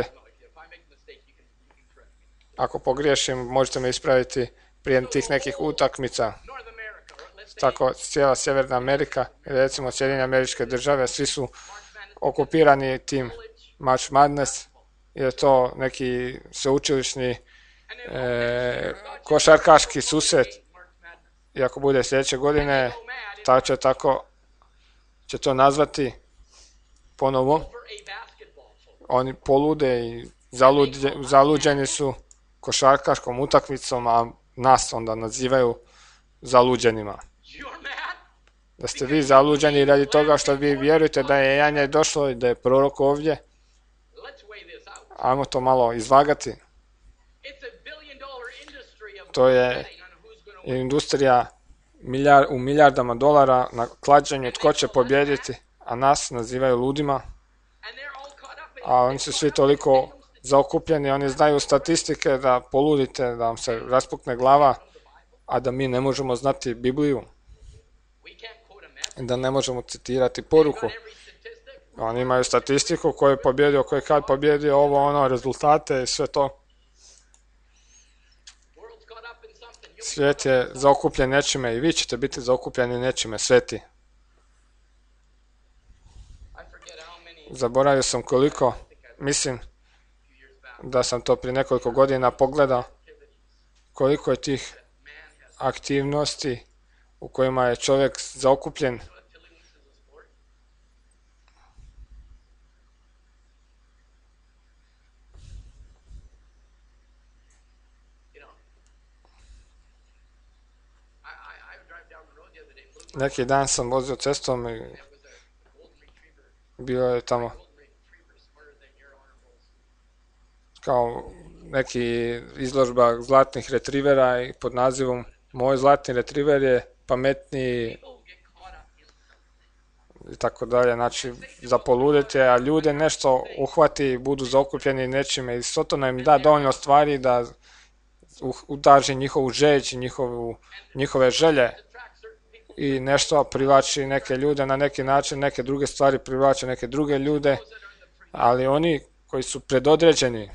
Ako pogriješim, možete me ispraviti prije tih nekih utakmica. Tako cijela Sjeverna Amerika, recimo Sjedinjene Američke Države, svi su okupirani tim March Madness, je to neki sveučilišni košarkaški susret. I ako bude sljedeće godine, tako će to nazvati ponovo. Oni polude i zaluđeni su košarkaškom utakmicom, a nas onda nazivaju zaluđenima. Da ste vi zaluđeni radi toga što vi vjerujete da je Janje došlo i da je prorok ovdje. Ajmo to malo izvagati. To je industrija u milijardama dolara na klađenju tko će pobijediti, a nas nazivaju ludima. A oni su svi toliko zaokupljeni, oni znaju statistike da poludite, da vam se raspukne glava, a da mi ne možemo znati Bibliju, da ne možemo citirati poruku. Oni imaju statistiku ko je pobjedio, ko je kad pobjedio, ovo, ono, rezultate i sve to. Svijet je zaokupljen nečime i vi ćete biti zaokupljeni nečime, sveti. Zaboravio sam koliko, mislim da sam to prije nekoliko godina pogledao, koliko je tih aktivnosti u kojima je čovjek zaokupljen. Neki dan sam vozio cestom i bio je tamo kao neki izložba zlatnih retrivera i pod nazivom Moj zlatni retriver je pametniji i tako dalje. Znači, zapoludite, a ljude nešto uhvati, budu zaokupljeni nečime i Sotona im da dovoljno stvari da udaži njihovu žeđ, njihove želje i nešto privlači neke ljude na neki način, neke druge stvari privlače neke druge ljude, ali oni koji su predodređeni,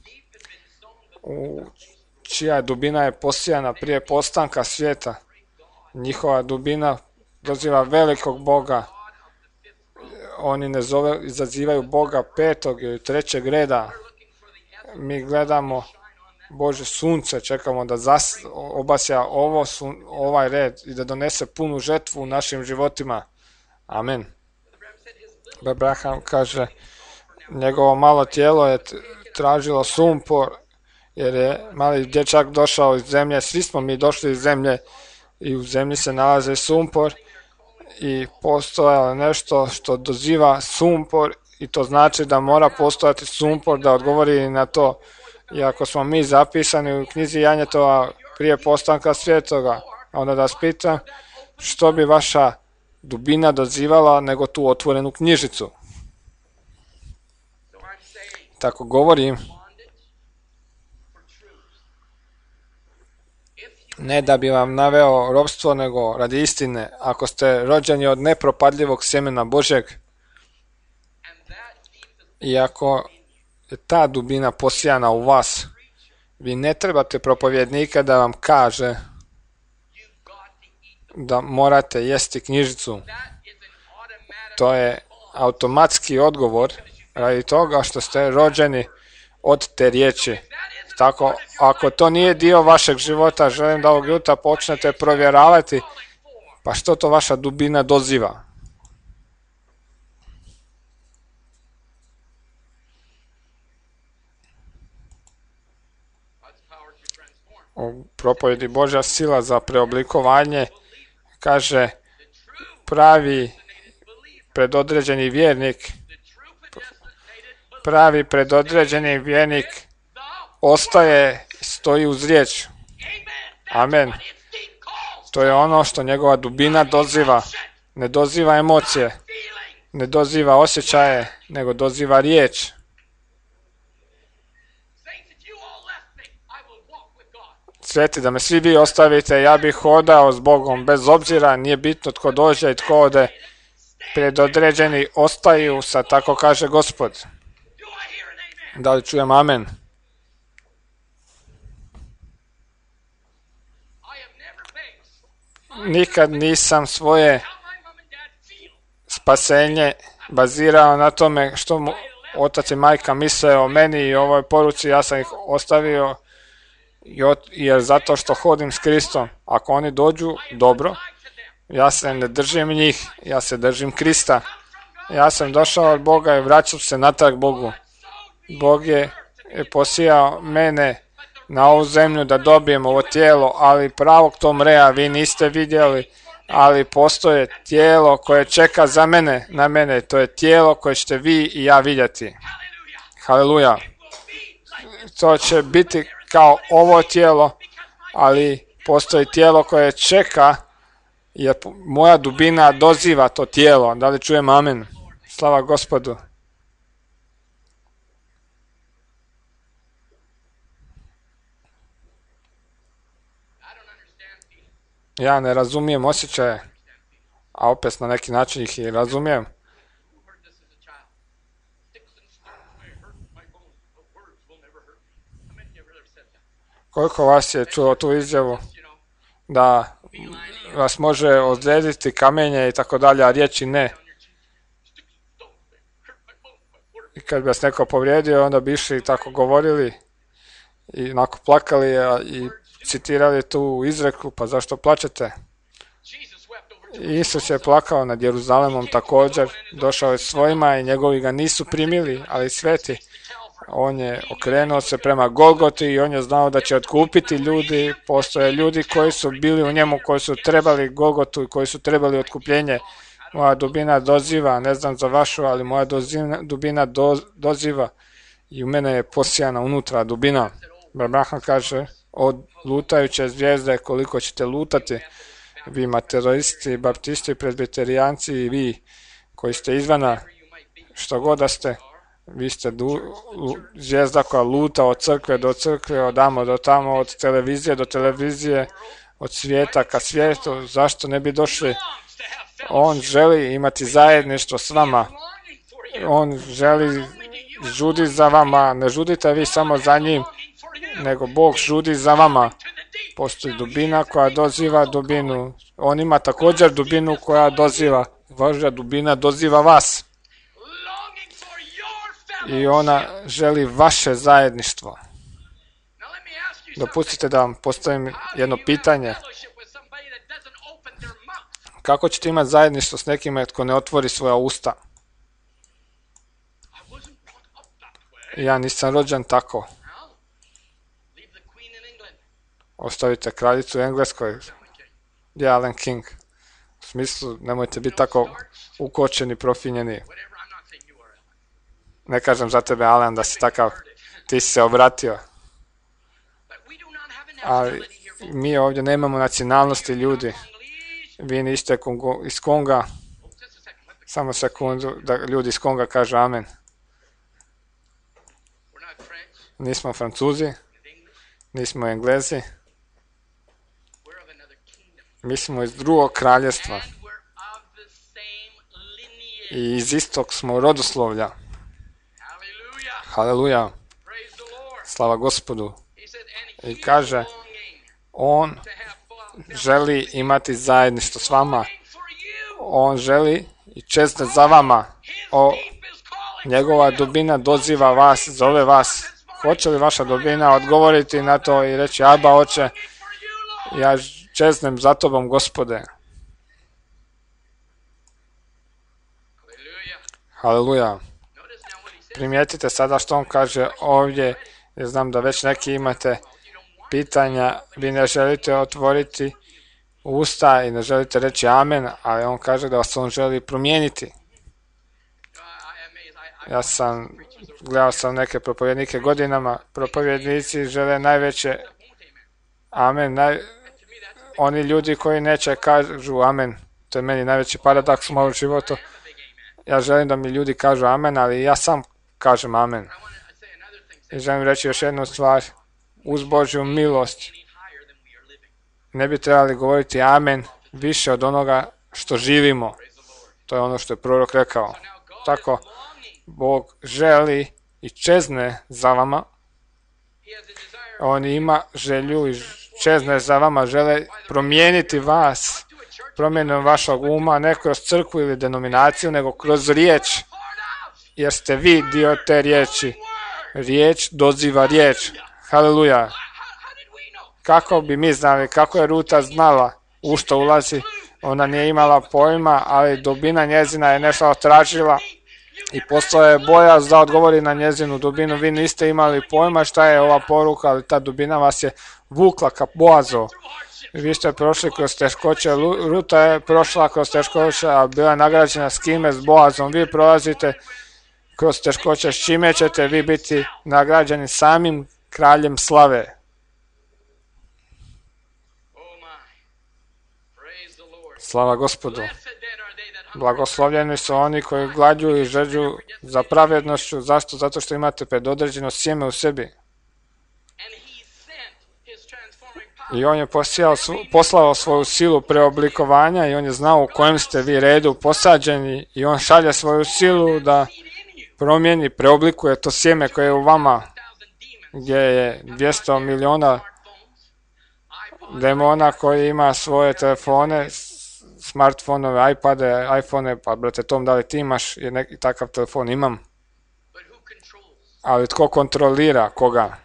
čija dubina je posijana prije postanka svijeta, njihova dubina doziva velikog Boga. Oni ne izazivaju Boga 5. ili 3. reda. Mi gledamo Bože sunce, čekamo da obasja ovaj red i da donese punu žetvu u našim životima. Amen. Abraham kaže, njegovo malo tijelo je tražilo sumpor, jer je mali dječak došao iz zemlje, svi smo mi došli iz zemlje i u zemlji se nalaze sumpor i postojalo nešto što doziva sumpor i to znači da mora postojati sumpor da odgovori na to. I ako smo mi zapisani u knjizi Janjetova prije postanka svijetoga, onda da vas pitam što bi vaša dubina dozivala nego tu otvorenu knjižicu. Tako govorim, ne da bi vam naveo ropstvo, nego radi istine. Ako ste rođeni od nepropadljivog sjemena Božeg, i ako je ta dubina posijana u vas, vi ne trebate propovjednika da vam kaže da morate jesti knjižicu. To je automatski odgovor radi toga što ste rođeni od te riječi. Tako, ako to nije dio vašeg života, želim da ovog jutra počnete provjeravati pa što to vaša dubina doziva. U propovjedi Božja sila za preoblikovanje kaže pravi predodređeni vjernik ostaje, stoji uz riječ. Amen. To je ono što njegova dubina doziva. Ne doziva emocije, ne doziva osjećaje, nego doziva riječ. Sveti, da me svi vi ostavite, ja bih hodao s Bogom, bez obzira, nije bitno tko dođe i tko ode. Predodređeni ostaju, sad tako kaže Gospod. Da li čujem amen? Nikad nisam svoje spasenje bazirao na tome što mu otac i majka misle o meni i ovoj poruci. Ja sam ih ostavio jer zato što hodim s Kristom. Ako oni dođu, dobro. Ja se ne držim njih, ja se držim Krista. Ja sam došao od Boga i vraćam se natrag Bogu. Bog je posijao mene na ovu zemlju da dobijem ovo tijelo, ali pravog tom rea vi niste vidjeli, ali postoje tijelo koje čeka za mene, na mene. To je tijelo koje ćete vi i ja vidjeti. Haleluja. To će biti kao ovo tijelo, ali postoji tijelo koje čeka, jer moja dubina doziva to tijelo. Da li čujem amen? Slava Gospodu. Ja ne razumijem osjećaje, a opet na neki način ih i razumijem. Koliko vas je čuo tu izjavu da vas može ozlijediti kamenje i tako dalje, a riječi ne? I kad bi vas neko povrijedio, onda bi išli tako govorili i onako plakali i citirali tu izreku, pa zašto plačete? Isus je plakao nad Jeruzalemom također, došao je svojima i njegovi ga nisu primili, ali sveti. On je okrenuo se prema Golgoti i on je znao da će otkupiti ljudi. Postoje ljudi koji su bili u njemu, koji su trebali Golgotu i koji su trebali otkupljenje. Moja dubina doziva, ne znam za vašu, ali moja dubina doziva i u mene je posijana unutra dubina. Abraham kaže, od lutajuće zvijezde koliko ćete lutati, vi materialisti, baptisti, presbiterijanci i vi koji ste izvana, što god da ste, vi ste zvijezda koja luta od crkve do crkve, od amo do tamo, od televizije do televizije, od svijeta ka svijetu. Zašto ne bi došli? On želi imati zajedništvo s vama. On želi žudi za vama. Ne žudite vi samo za njim, nego Bog žudi za vama. Postoji dubina koja doziva dubinu. On ima također dubinu koja doziva. Božja dubina doziva vas. I ona želi vaše zajedništvo. Dopustite da vam postavim jedno pitanje. Kako ćete imati zajedništvo s nekime tko ne otvori svoja usta? Ja nisam rođen tako. Ostavite kraljicu u Engleskoj. Gdje je Alan King? U smislu, nemojte biti tako ukočeni, profinjeni. Ne kažem za tebe, Alan, da si takav. Ti si se obratio. Ali mi ovdje nemamo nacionalnosti ljudi. Vi niste iz Konga. Samo sekundu da ljudi iz Konga kažu amen. Nismo Francuzi. Nismo Englezi. Mi smo iz drugog kraljestva and we're of the same lineage. i iz istog smo rodoslovlja. Hallelujah. Haleluja, Praise the Lord. slava Gospodu. He said, and I he kaže, is longing on to have fun. želi imati zajedništvo s vama. Longing for you. On želi i čezne za vama. His O, deep is calling njegova for you. dubina doziva vas, zove vas. Hoće li vaša dubina odgovoriti na to i reći, Aba, oče, For you, Lord. ja čeznem za tobom, Gospode. Hallelujah. Haleluja. Notice now what he says. Primijetite sada što on kaže ovdje. Ja znam da već neki imate pitanja, vi ne želite otvoriti usta i ne želite reći amen, ali on kaže da vas on želi promijeniti. Ja sam, gledao sam neke propovjednike godinama, propovjednici žele najveće amen, oni ljudi koji neće kažu amen, to je meni najveći paradoks u mom životu. Ja želim da mi ljudi kažu amen, ali ja sam kažem amen. I želim reći još jednu stvar, uz Božju milost ne bi trebali govoriti amen više od onoga što živimo. To je ono što je prorok rekao. Tako, Bog želi i čezne za vama. On ima želju i čezne za vama, žele promijeniti vas, promjenom vašeg uma, ne kroz crkvu ili denominaciju, nego kroz riječ, jer ste vi dio te riječi. Riječ doziva riječ. Haleluja. Kako bi mi znali, kako je Ruta znala u što ulazi? Ona nije imala pojma, ali dubina njezina je nešto tražila i poslao je bojaz da odgovori na njezinu dubinu. Vi niste imali pojma šta je ova poruka, ali ta dubina vas je vukla ka Boazu. Vi ste prošli kroz teškoće, Ruta je prošla kroz teškoće, a bila je nagrađena s kime? S Boazom. Vi prolazite kroz teškoće, s čime ćete vi biti nagrađeni? Samim kraljem slave. Slava Gospodu. Blagoslovljeni su oni koji glađuju i žeđu za pravednošću. Zašto? Zato što imate predodređeno sjeme u sebi. I on je poslao svoju silu preoblikovanja i on je znao u kojem ste vi redu posađeni i on šalje svoju silu da promijeni, preoblikuje to sjeme koje je u vama, gdje je 200 miliona demona koji ima svoje telefone, smartfonove, iPade, iPhone, pa brate Tom, da li ti imaš neki takav telefon? Imam. Ali tko kontrolira koga?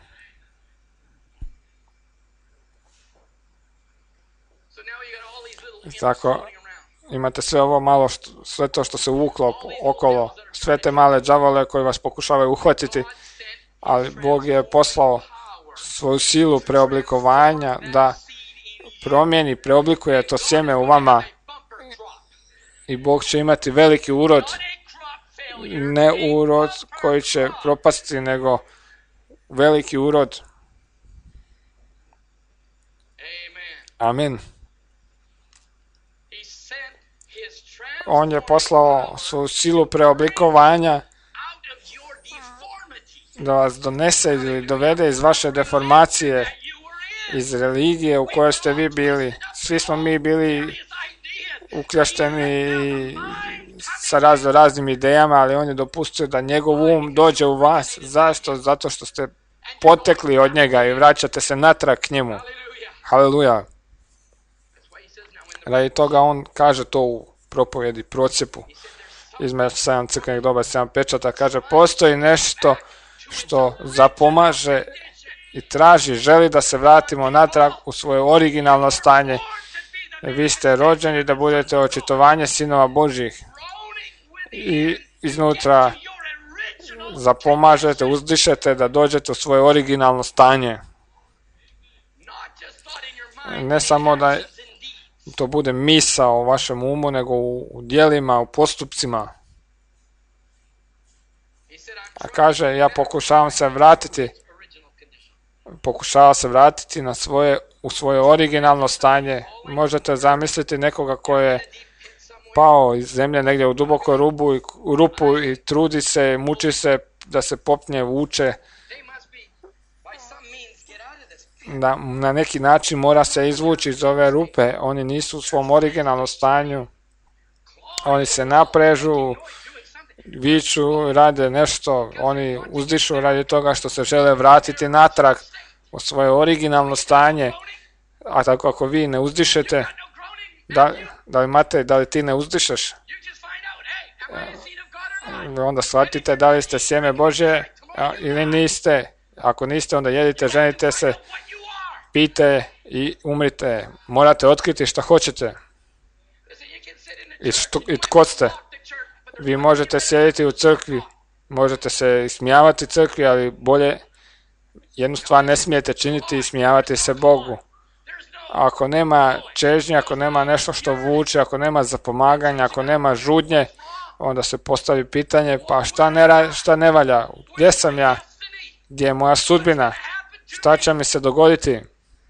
Tako, imate sve ovo malo, sve to što se uvuklo okolo, sve te male đavole koji vas pokušavaju uhvatiti, ali Bog je poslao svoju silu preoblikovanja da promijeni, preoblikuje to sjeme u vama i Bog će imati veliki urod, ne urod koji će propasti, nego veliki urod. Amen. On je poslao svoju silu preoblikovanja da vas donese ili dovede iz vaše deformacije, iz religije u kojoj ste vi bili. Svi smo mi bili ukljašteni sa raznim idejama, ali on je dopustio da njegov um dođe u vas. Zašto? Zato što ste potekli od njega i vraćate se natrag k njemu. Haleluja. Radi toga on kaže to u propovjedi, procjepu između 7 crkvenih doba i 7 pečata, kaže postoji nešto što zapomaže i traži, želi da se vratimo natrag u svoje originalno stanje. Vi ste rođeni da budete očitovanje sinova Božjih i iznutra zapomažete, uzdišete da dođete u svoje originalno stanje. Ne samo da to bude misao u vašem umu, nego u djelima, u postupcima. A kaže, ja pokušavam se vratiti u svoje originalno stanje. Možete zamisliti nekoga ko je pao iz zemlje negdje u dubokoj rupu i trudi se, muči se da se popne, vuče. da na neki način mora se izvući iz ove rupe. Oni nisu u svom originalnom stanju. Oni se naprežu, viču, rade nešto, oni uzdišu radi toga što se žele vratiti natrag u svoje originalno stanje. A tako ako vi ne uzdišete, da li ti ne uzdišeš, onda shvatite da li ste sjeme Božje ili niste. Ako niste, onda jedite, ženite se, pijte i umrite. Morate otkriti što hoćete i tko ste. Vi možete sjediti u crkvi, možete se ismijavati crkvi, ali bolje jednu stvar ne smijete činiti, ismijavati se Bogu. Ako nema čežnje, ako nema nešto što vuče, ako nema zapomaganja, ako nema žudnje, onda se postavi pitanje, pa šta ne valja? Gdje sam ja? Gdje je moja sudbina? Šta će mi se dogoditi?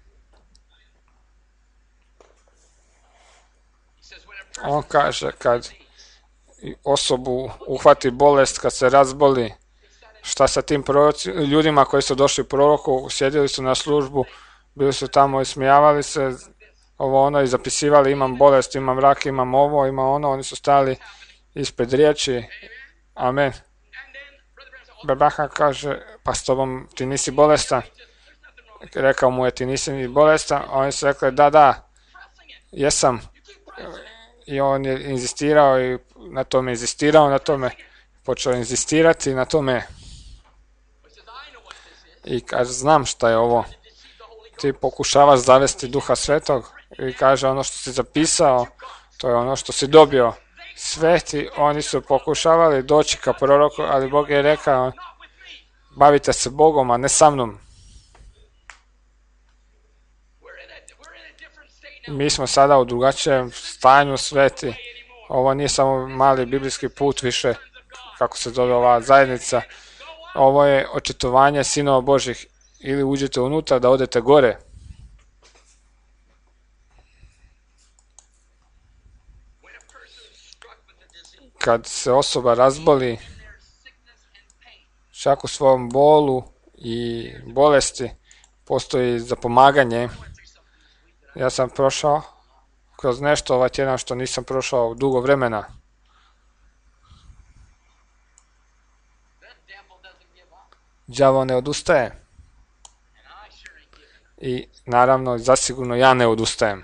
On kaže, kad osobu uhvati bolest, kad se razboli, šta sa tim ljudima koji su došli proroku, sjedili su na službu, bili su tamo i smijavali se, ovo ono, i zapisivali, imam bolest, imam rak, imam ovo, imam ono, oni su stali ispred riječi. Amen. Bebaha kaže, pa s tobom ti nisi bolestan. Rekao mu je, ti nisi ni bolestan. Oni su rekli, da, jesam. I on je inzistirao i na tome, počeo inzistirati na tome. I kaže, znam šta je ovo. Ti pokušavaš zavesti Duha Svetog i kaže, ono što si zapisao, to je ono što si dobio. Sveti, oni su pokušavali doći ka proroku, ali Bog je rekao, bavite se Bogom, a ne sa mnom. Mi smo sada u drugačijem stanju, sveti. Ovo nije samo mali biblijski put više, kako se zove ova zajednica. Ovo je očitovanje sinova Božih. Ili uđete unutra da odete gore. Kad se osoba razboli, čak u svom bolu i bolesti, postoji zapomaganje. Ja sam prošao kroz nešto ovaj tjedan što nisam prošao dugo vremena. Đavo ne odustaje. I naravno, zasigurno ja ne odustajem.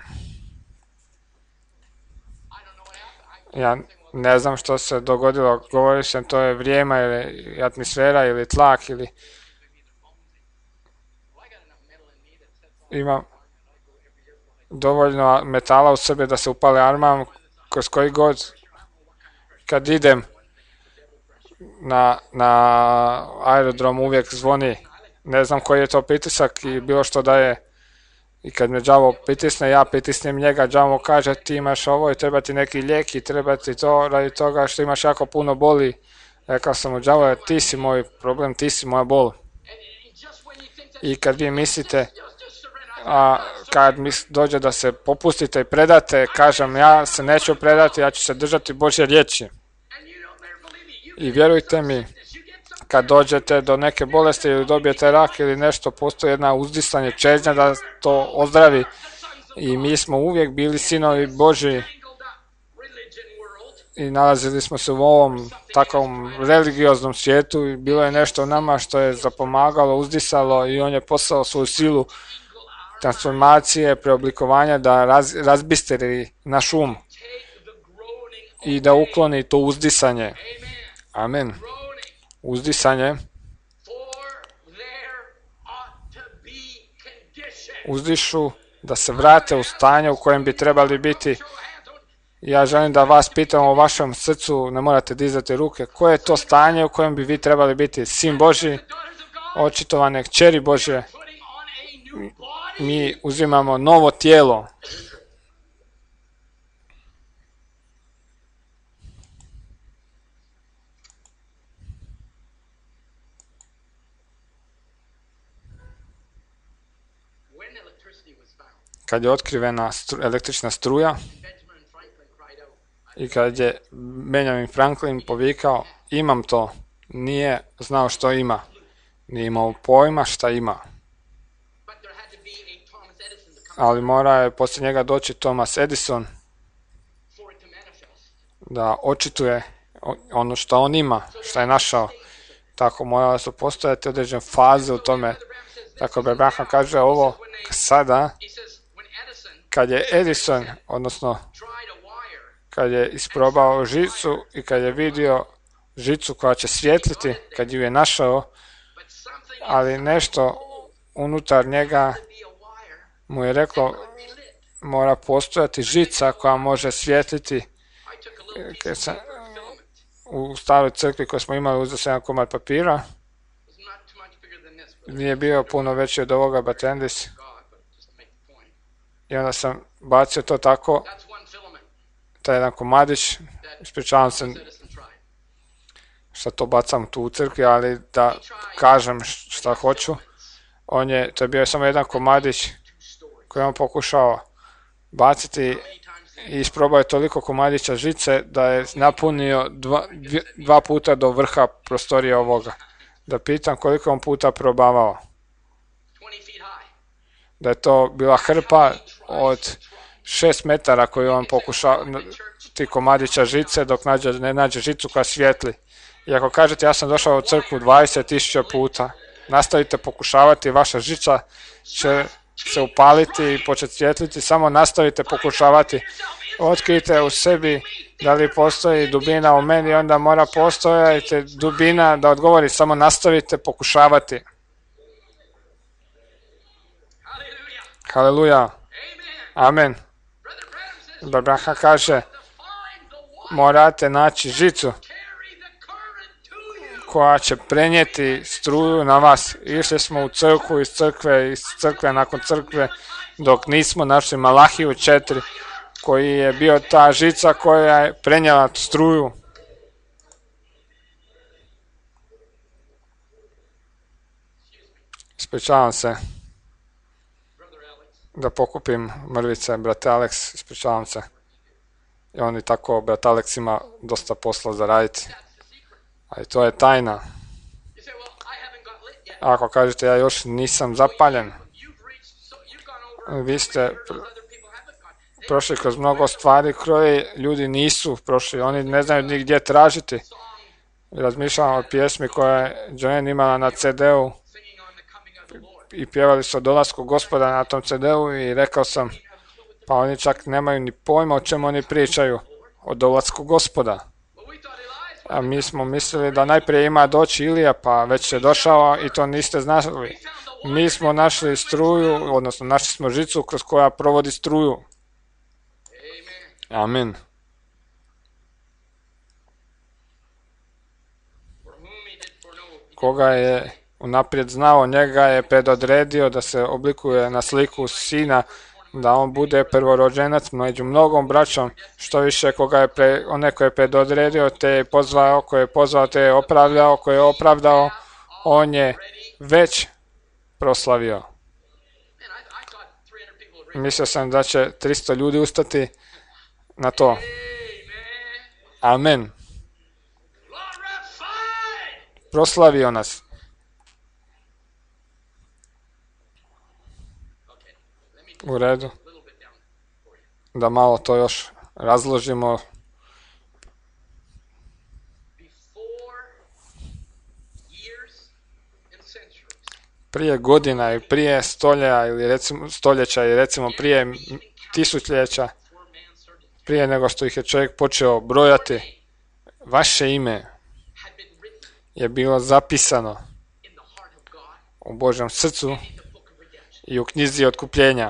Ja ne znam što se dogodilo, govorio sam to je vrijeme ili atmosfera ili tlak ili imam dovoljno metala u sebi da se upale armam kroz koji god kad idem na aerodrom uvijek zvoni, ne znam koji je to pritisak i bilo što da je. I kad me đavo pritisne, ja pritisnem njega, đavo kaže ti imaš ovo i treba ti neki lijek i treba ti to radi toga što imaš jako puno boli. Rekao sam mu, đavo, ti si moj problem, ti si moja bol. I kad vi mislite, kad mi dođe da se popustite i predate, kažem ja se neću predati, ja ću se držati Božje riječi. I vjerujte mi, kad dođete do neke bolesti ili dobijete rak ili nešto, postoji jedna uzdisanje, čežnja da to ozdravi. I mi smo uvijek bili sinovi Božji i nalazili smo se u ovom takvom religioznom svijetu i bilo je nešto u nama što je zapomagalo, uzdisalo i on je poslao svoju silu transformacije, preoblikovanja da razbistri naš um i da ukloni to uzdisanje. Amen. Uzdisanje. Uzdišu da se vrate u stanje u kojem bi trebali biti. Ja želim da vas pitam o vašem srcu, ne morate dizati ruke, koje je to stanje u kojem bi vi trebali biti? Sin Božji, očitovane kćeri Božje. Mi uzimamo novo tijelo. Kad je otkrivena električna struja i kad je Benjamin Franklin povikao, imam to, nije znao što ima, nije imao pojma šta ima. ali mora je poslije njega doći Thomas Edison da očituje ono što on ima, što je našao. Tako morale su postojati određene faze u tome. Tako Abraham kaže ovo sada, kad je Edison, odnosno kad je isprobao žicu i kad je vidio žicu koja će svijetliti, kad ju je našao, ali nešto unutar njega mu je reklo mora postojati žica koja može svijetliti. U staroj crkvi koju smo imali uzeo sam jedan komad papira, nije bio puno veći od ovoga batendis, i onda sam bacio to tako, taj jedan komadić, ispričavam se što to bacam tu u crkvi, ali da kažem šta hoću. To je bio samo jedan komadić koji on pokušao baciti i isprobao je toliko komadića žice da je napunio dva puta do vrha prostorije ovoga. Da pitam koliko on puta probavao. Da je to bila hrpa od 6 metara koju on pokušao ti komadića žice dok ne nađe žicu koja svijetli. I ako kažete ja sam došao u crkvu 20.000 puta, nastavite pokušavati, vaša žica će se upaliti i početi svjetliti, samo nastavite pokušavati. Otkrijte u sebi da li postoji dubina u meni, onda mora postojati dubina da odgovori, samo nastavite pokušavati. Haleluja. Amen. Abraham kaže, morate naći žicu koja će prenijeti struju na vas. Išli smo u crkvu, iz crkve nakon crkve, dok nismo našli Malahiju 4, koji je bio ta žica koja je prenijela struju. Ispričavam se da pokupim mrvice, brate Alex, ispričavam se. I on i tako, brat Alex ima dosta posla za raditi. Ali to je tajna. Ako kažete ja još nisam zapaljen, vi ste prošli kroz mnogo stvari koje ljudi nisu prošli, oni ne znaju ni gdje tražiti. Razmišljam o pjesmi koja je Joanne imala na CD-u i pjevali su o dolasku Gospoda na tom CD-u i rekao sam, pa oni čak nemaju ni pojma o čemu oni pričaju, o dolasku Gospoda. A mi smo mislili da najprije ima doći Ilija, pa već je došao i to niste znali. Mi smo našli struju, odnosno našli smo žicu kroz koja provodi struju. Amen. Koga je unaprijed znao, njega je predodredio da se oblikuje na sliku sina, da on bude prvorođenac među mnogom braćom, što više onaj koji je predodredio, te je pozvao, koji je pozvao, te je opravdao, koji je opravdao, on je već proslavio. Mislio sam da će 300 ljudi ustati na to. Amen. Proslavio nas. U redu. Da malo to još razložimo. Prije godina i prije stoljeća i recimo prije tisućljeća, prije nego što ih je čovjek počeo brojati, vaše ime je bilo zapisano u Božjem srcu i u knjizi otkupljenja.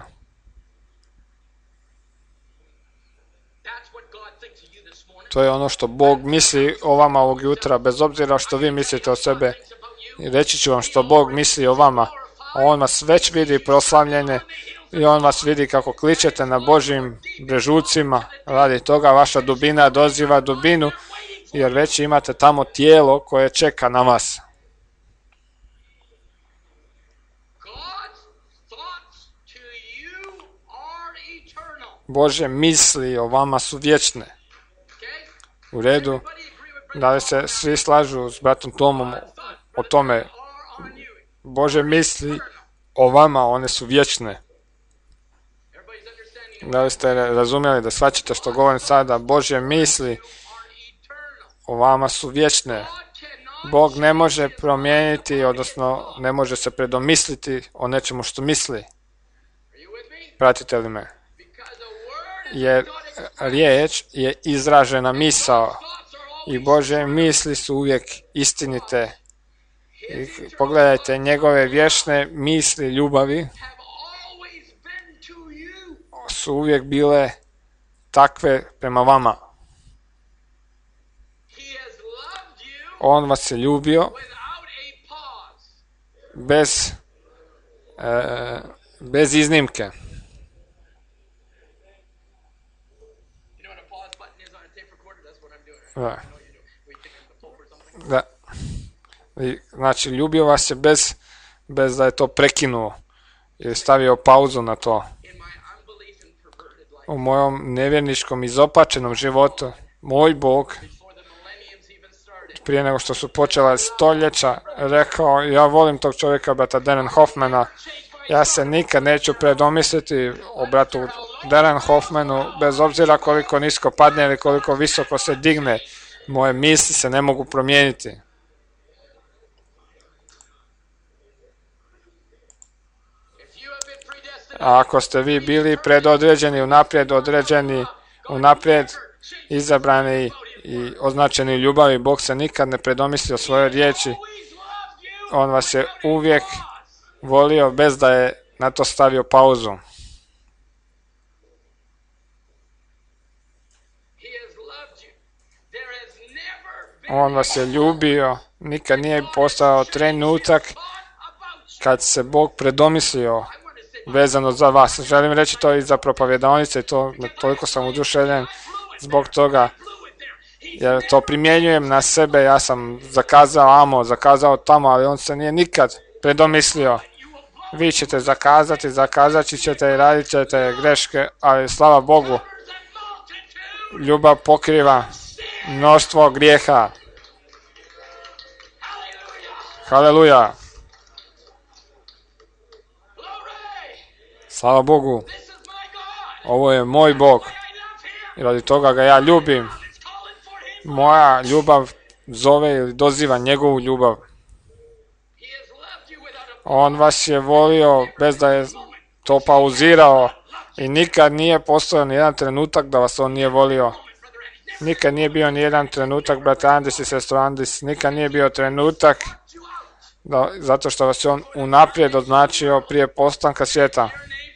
To je ono što Bog misli o vama ovog jutra, bez obzira što vi mislite o sebe. I reći ću vam što Bog misli o vama. On vas već vidi proslavljene i on vas vidi kako kličete na Božjim brežucima. Radi toga vaša dubina doziva dubinu, jer već imate tamo tijelo koje čeka na vas. Božje misli o vama su vječne. U redu, da li se svi slažu s bratom Tomom o tome? Božje misli o vama, one su vječne. Da li ste razumjeli da shvaćate što govorim sada? Božje misli o vama su vječne. Bog ne može promijeniti, odnosno ne može se predomisliti o nečemu što misli. Pratite li me? Jer riječ je izražena misao i Božje misli su uvijek istinite. I pogledajte, njegove vječne misli ljubavi su uvijek bile takve prema vama. On vas je ljubio bez iznimke. Da. Znači, ljubio vas je bez da je to prekinuo ili stavio pauzu na to. U mojom nevjerničkom izopačenom životu, moj Bog, prije nego što su počela stoljeća, rekao, ja volim tog čovjeka, brata Darren Hoffmana, ja se nikad neću predomisliti o bratu Darren Hoffmanu, bez obzira koliko nisko padne ili koliko visoko se digne, moje misli se ne mogu promijeniti. A ako ste vi bili predodređeni, unaprijed izabrani i označeni ljubavi, Bog se nikad ne predomisli o svojoj riječi. On vas je uvijek volio bez da je na to stavio pauzu. On vas je ljubio, nikad nije postao trenutak kad se Bog predomislio vezano za vas. Želim reći to i za propovjedaonice i toliko sam oduševljen zbog toga, jer to primjenjujem na sebe. Ja sam zakazao tamo, ali on se nije nikad predomislio. Vi ćete zakazat ćete i radit ćete greške, ali slava Bogu, ljubav pokriva mnoštvo grijeha. Haleluja. Slava Bogu. Ovo je moj Bog i radi toga ga ja ljubim. Moja ljubav zove ili doziva njegovu ljubav. On vas je volio bez da je to pauzirao i nikad nije postojao ni jedan trenutak da vas on nije volio. Nikad nije bio ni jedan trenutak, brate Andis i sestro Andis, nikad nije bio trenutak zato što vas je on unaprijed označio prije postanka svijeta.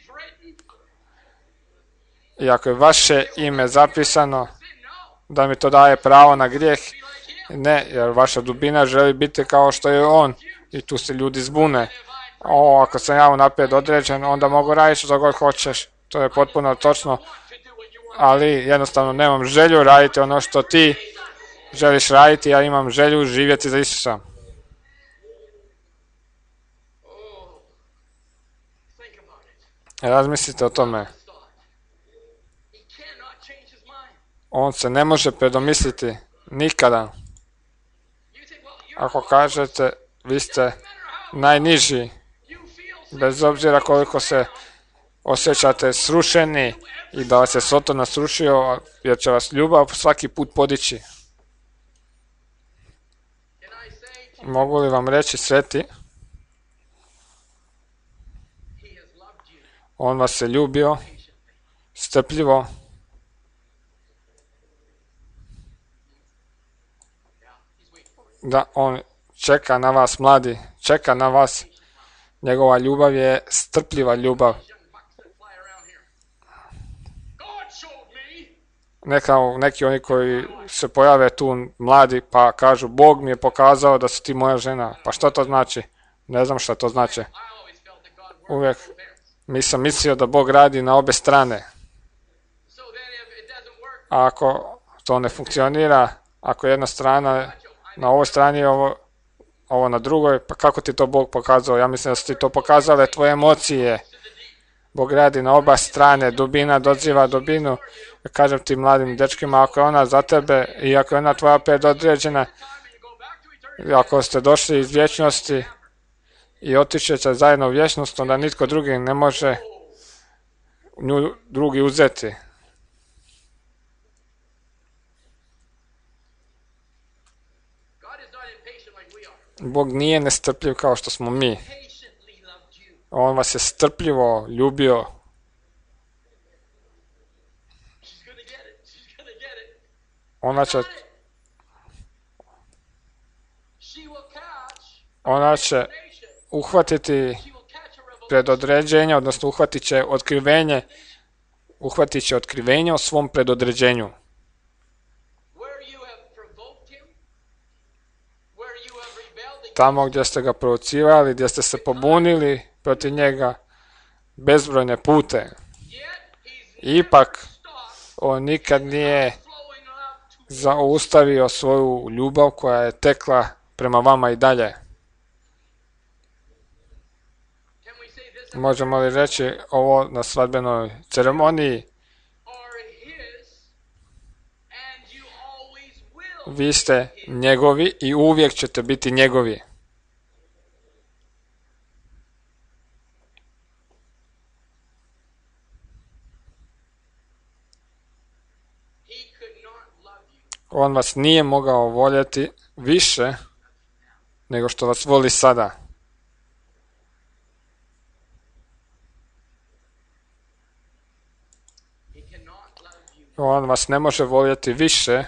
I ako je vaše ime zapisano, da mi to daje pravo na grijeh, ne, jer vaša dubina želi biti kao što je on i tu se ljudi zbune. Ako sam ja unaprijed određen, onda mogu raditi što god hoćeš. To je potpuno točno, ali jednostavno nemam želju raditi ono što ti želiš raditi, ja imam želju živjeti za Isusa. Razmislite o tome. On se ne može predomisliti nikada. Ako kažete vi ste najniži, bez obzira koliko se osjećate srušeni i da vas je Sotona srušio, jer će vas ljubav svaki put podići. Mogu li vam reći, sveti? On vas je ljubio strpljivo. Da, on čeka na vas, mladi, čeka na vas. Njegova ljubav je strpljiva ljubav. Neki oni koji se pojave tu mladi pa kažu, Bog mi je pokazao da si ti moja žena. Pa što to znači? Ne znam što to znači. Uvijek sam mislio da Bog radi na obe strane. A ako to ne funkcionira, ako jedna strana na ovoj strani, ovo na drugoj, pa kako ti to Bog pokazao? Ja mislim da su ti to pokazale tvoje emocije. Bog radi na oba strane, dubina doziva dubinu. Ja kažem ti mladim dečkima, ako je ona za tebe i ako je ona tvoja predodređena, ako ste došli iz vječnosti i otićete zajedno u vječnost, onda nitko drugi ne može nju drugi uzeti. Bog nije nestrpljiv kao što smo mi. On vas je strpljivo ljubio. Ona će uhvatiti predodređenje, odnosno uhvatit će otkrivenje o svom predodređenju. Tamo gdje ste ga provocirali, gdje ste se pobunili protiv njega bezbrojne pute. Ipak, on nikad nije zaustavio svoju ljubav koja je tekla prema vama i dalje. Možemo li reći ovo na svadbenoj ceremoniji? Vi ste njegovi i uvijek ćete biti njegovi. On vas nije mogao voljeti više nego što vas voli sada. On vas ne može voljeti više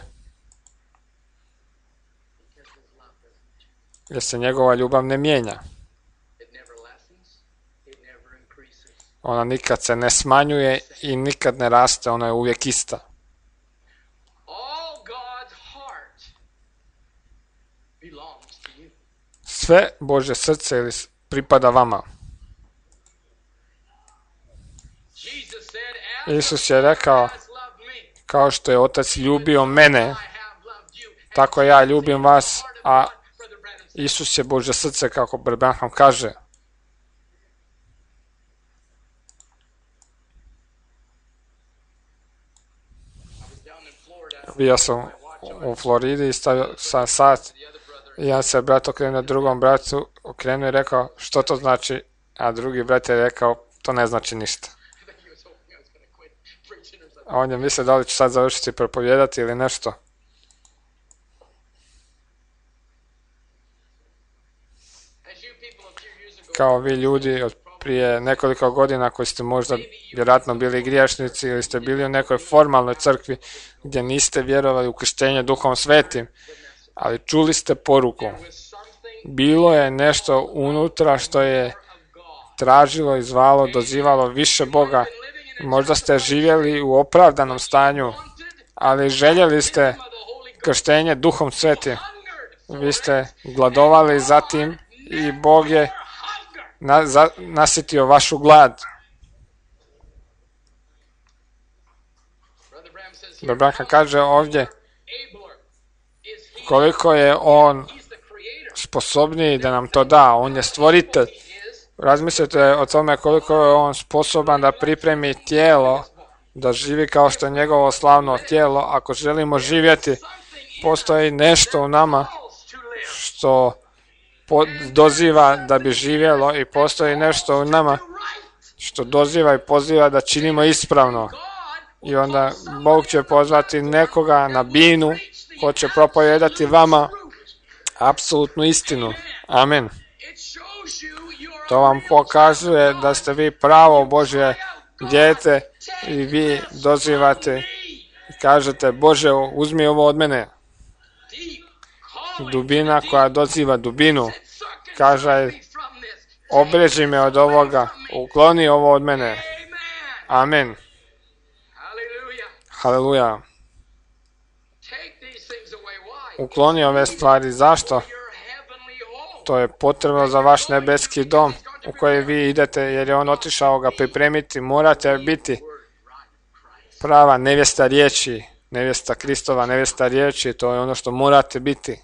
jer se njegova ljubav ne mijenja. Ona nikad se ne smanjuje i nikad ne raste, ona je uvijek ista. Sve Božje srce pripada vama. Isus je rekao, kao što je Otac ljubio mene, tako ja ljubim vas, a Isus je Božje srce, kako Branham kaže. Bio sam u Floridi i stavio sam sat i ja se brat okrenuo drugom bratu, okrenuo i rekao što to znači, a drugi brat je rekao to ne znači ništa. A on je mislio da li ću sad završiti propovijedati ili nešto. Kao vi ljudi od prije nekoliko godina koji ste možda vjerojatno bili griješnici ili ste bili u nekoj formalnoj crkvi gdje niste vjerovali u krštenje Duhom Svetim, ali čuli ste poruku. Bilo je nešto unutra što je tražilo i zvalo, dozivalo više Boga. Možda ste živjeli u opravdanom stanju, ali željeli ste krštenje Duhom Svetim. Vi ste gladovali za tim i Bog je nasitio vašu glad. Branham kaže ovdje koliko je on sposobniji da nam to da. On je stvoritelj. Razmislite o tome koliko je on sposoban da pripremi tijelo da živi kao što je njegovo slavno tijelo. Ako želimo živjeti, postoji nešto u nama što doziva da bi živjelo i postoji nešto u nama što doziva i poziva da činimo ispravno. I onda Bog će pozvati nekoga na binu ko će propovijedati vama apsolutnu istinu. Amen. To vam pokazuje da ste vi pravo Božje dijete i vi dozivate i kažete Bože, uzmi ovo od mene. Dubina koja doziva dubinu kaže obreži me od ovoga, ukloni ovo od mene. Amen. Haleluja. Ukloni ove stvari. Zašto? To je potrebno za vaš nebeski dom u koji vi idete, jer je on otišao ga pripremiti. Morate biti prava nevjesta riječi, nevjesta Kristova, nevjesta riječi. To je ono što morate biti.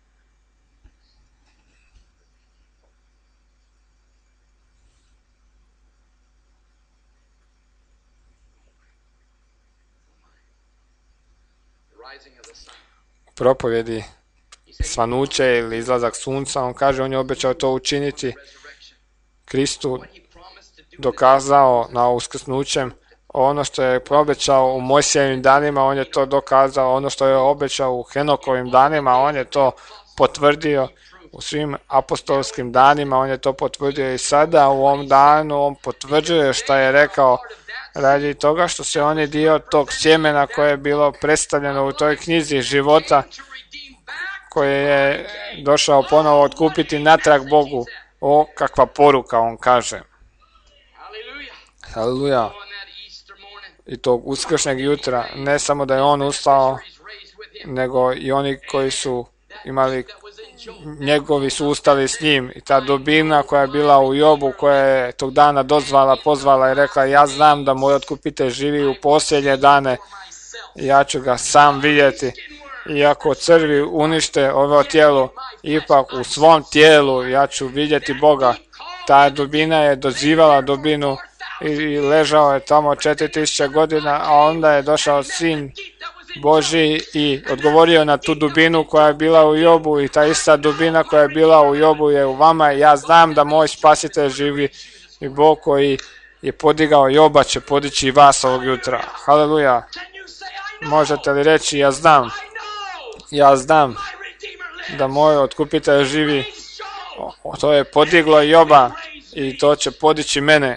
Propovjedi svanuće ili izlazak sunca, on kaže, on je obećao to učiniti. Kristu dokazao na uskrsnućem Ono što je obećao u Mojsijevim danima, on je to dokazao. Ono što je obećao u Henokovim danima, on je to potvrdio. U svim apostolskim danima, on je to potvrdio i sada u ovom danu on potvrđuje što je rekao radi toga što se on je dio tog sjemena koje je bilo predstavljeno u toj knjizi života koje je došao ponovo otkupiti natrag Bogu. O, kakva poruka, on kaže. Haleluja. I tog uskršnjeg jutra, ne samo da je on ustao, nego i oni koji su imali, njegovi su ustali s njim. I ta dubina koja je bila u Jobu, koja je tog dana pozvala i rekla, ja znam da moj otkupitelj živi u posljednje dane, ja ću ga sam vidjeti. Iako crvi unište ovo tijelo, ipak u svom tijelu ja ću vidjeti Boga. Ta dubina je dozivala dubinu i ležao je tamo 4000 godina, a onda je došao Sin Božji i odgovorio na tu dubinu koja je bila u Jobu i ta ista dubina koja je bila u Jobu je u vama. Ja znam da moj spasitelj živi i Bog koji je podigao Joba će podići i vas ovog jutra. Haleluja. Možete li reći ja znam da moj otkupitelj živi. To je podiglo Joba i to će podići mene.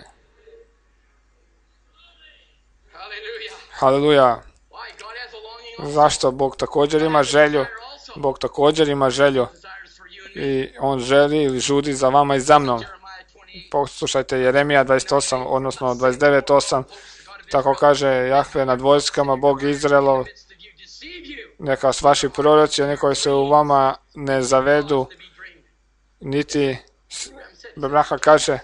Haleluja. Zašto? Bog također ima želju. Bog također ima želju. I on želi ili žudi za vama i za mnom. Poslušajte Jeremija 28, odnosno 29.8. Tako kaže Jahve nad vojskama, Bog Izraelov. Neka vas vaši proroci, oni koji se u vama ne zavedu, niti Bebraha kaže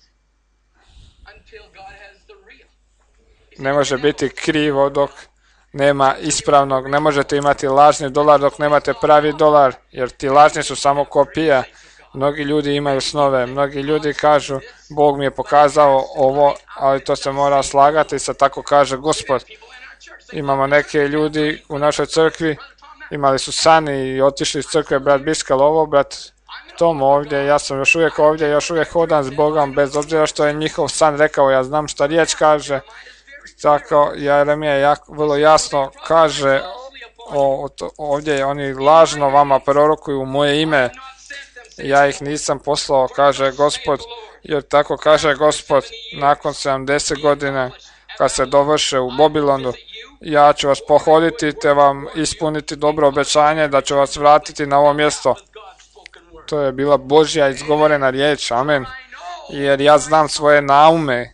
ne može biti krivo dok nema ispravnog, ne možete imati lažni dolar dok nemate pravi dolar, jer ti lažni su samo kopija. Mnogi ljudi imaju snove, mnogi ljudi kažu Bog mi je pokazao ovo, ali to se mora slagati sa tako kaže Gospod. Imamo neke ljudi u našoj crkvi, imali su san i otišli iz crkve, brat Biskal ovo, brat Tom ovdje, ja sam još uvijek ovdje, još uvijek hodam s Bogom, bez obzira što je njihov san rekao, ja znam šta riječ kaže. Tako Jeremija vrlo jasno kaže ovdje, oni lažno vama prorokuju u moje ime, ja ih nisam poslao, kaže Gospod, jer tako kaže Gospod, nakon 70 godina kad se dovrše u Babilonu, ja ću vas pohoditi te vam ispuniti dobro obećanje da ću vas vratiti na ovo mjesto. To je bila Božja izgovorena riječ, amen. Jer ja znam svoje naume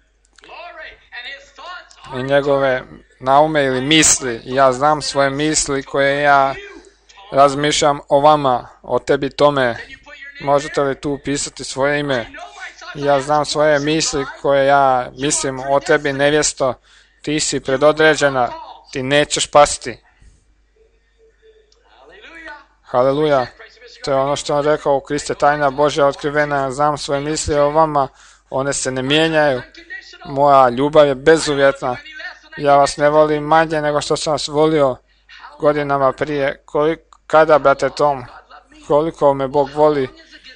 i njegove naume ili misli. Ja znam svoje misli koje ja razmišljam o vama, o tebi tome. Možete li tu upisati svoje ime? Ja znam svoje misli koje ja mislim o tebi, nevjesto. Ti si predodređena, ti nećeš pasti. Haleluja. To je ono što on rekao u Kriste, tajna Božja otkrivena. Znam svoje misli o vama, one se ne mijenjaju. Moja ljubav je bezuvjetna. Ja vas ne volim manje nego što sam vas volio godinama prije. Kada, brate Tom, koliko me Bog voli?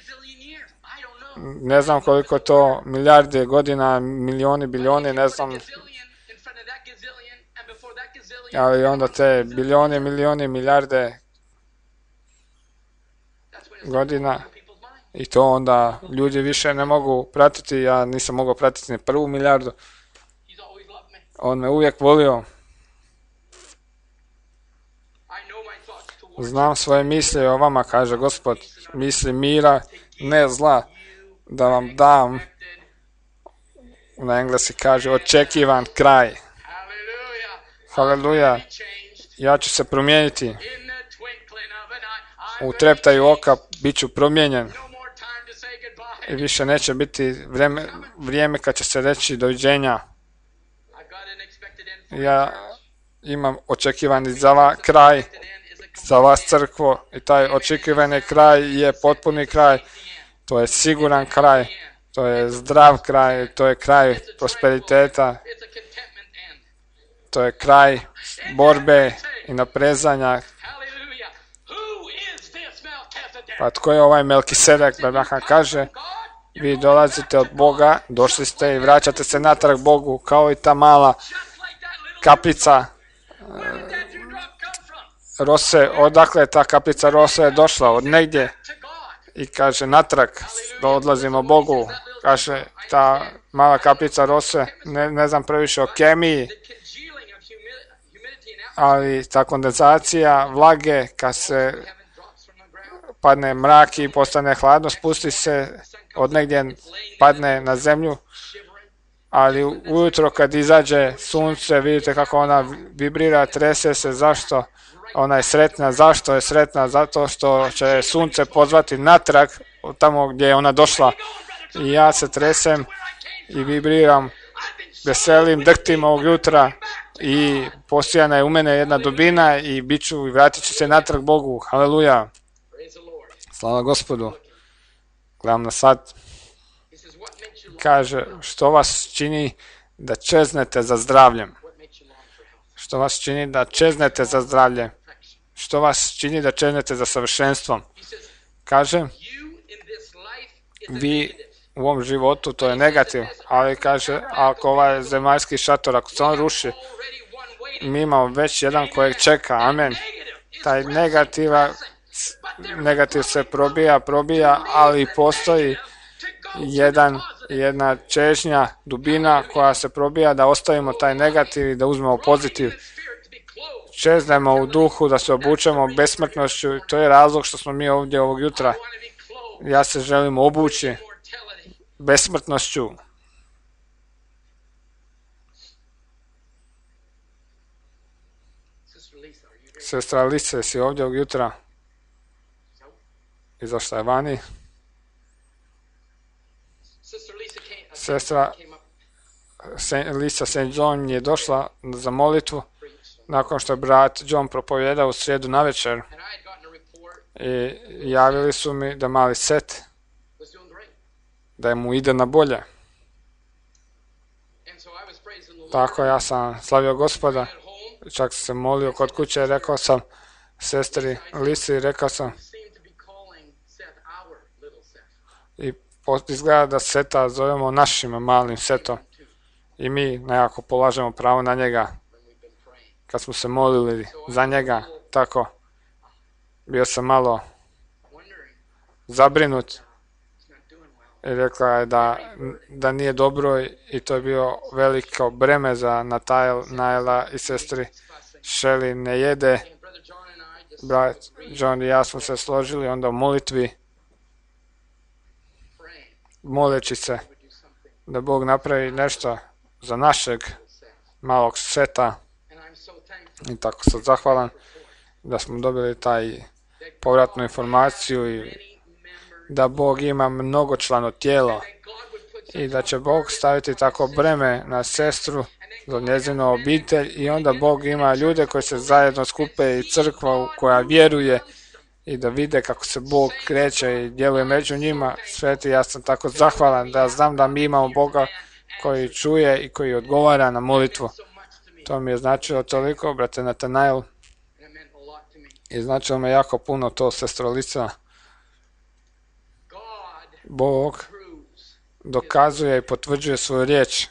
Ne znam koliko to milijarde godina, milioni, bilioni, ne znam. Ali onda te bilioni, milioni, milijarde godina i to onda ljudi više ne mogu pratiti. Ja nisam mogao pratiti ni prvu milijardu. On me uvijek volio. Znam svoje misli o vama, kaže Gospod, misli mira, ne zla, da vam dam, na engleski kaže, očekivan kraj. Haleluja. Ja ću se promijeniti. U treptaju oka bit ću promijenjen. I više neće biti vrijeme kad će se reći doviđenja. Ja imam očekivani za kraj, za vas crkvo, i taj očekivani kraj je potpuni kraj. To je siguran kraj, to je zdrav kraj, to je kraj prosperiteta, to je kraj borbe i naprezanja. Pa tko je ovaj Melkisedek? Abraham kaže, Vi dolazite od Boga, došli ste i vraćate se natrag Bogu, kao i ta mala kapljica rose. Odakle je ta kapljica rose došla? Od negdje. I kaže natrag, da odlazimo Bogu. Kaže ta mala kapljica rose, ne znam previše o kemiji, ali ta kondenzacija vlage, kad se padne mrak i postane hladno, spusti se od negdje, padne na zemlju, ali ujutro kad izađe sunce, vidite kako ona vibrira, trese se. Zašto? Ona je sretna. Zašto je sretna? Zato što će sunce pozvati natrag od tamo gdje je ona došla. I ja se tresem i vibriram, veselim, drhtim ovog jutra i posijana je u mene jedna dubina i bit ću i vratit ću se natrag Bogu. Haleluja. Slava Gospodu. Gledam na sat. Kaže, što vas čini da čeznete za zdravljem? Što vas čini da čeznete za zdravlje? Što vas čini da čeznete za savršenstvom? Kaže, vi u ovom životu, to je negativ, ali kaže, ako ovaj zemaljski šator, ako se on ruši, mi imamo već jedan kojeg čeka. Amen. Taj negativ se probija, ali postoji jedna čežnja, dubina koja se probija da ostavimo taj negativ i da uzmemo pozitiv. Čeznemo u duhu, da se obučemo besmrtnošću. To je razlog što smo mi ovdje ovog jutra. Ja se želim obući besmrtnošću. Sestra Lice, si ovdje ovog jutra? Izašla je vani. Sestra Lisa St. John je došla za molitvu nakon što je brat John propovijedao u srijedu navečer i javili su mi da mali Set, da mu ide na bolje. Tako ja sam slavio Gospoda, čak sam se molio kod kuće, rekao sam sestri Lisi, rekao sam i izgleda da Seta zovemo našim malim Setom i mi nekako polažemo pravo na njega kad smo se molili za njega. Tako bio sam malo zabrinut i rekla je da nije dobro i to je bio veliko breme za Naila i sestri Shelley ne jede. Brat John i ja smo se složili onda u molitvi moleći se da Bog napravi nešto za našeg malog Seta i tako sam zahvalan da smo dobili taj povratnu informaciju i da Bog ima mnogočlano tijelo i da će Bog staviti tako breme na sestru za njezinu obitelj i onda Bog ima ljude koji se zajedno skupe i crkva koja vjeruje i da vide kako se Bog kreće i djeluje među njima. Sveti, ja sam tako zahvalan da znam da mi imamo Boga koji čuje i koji odgovara na molitvu. To mi je značilo toliko, brate Nathanael, i značilo me jako puno to, sestro Lica. Bog dokazuje i potvrđuje svoju riječ.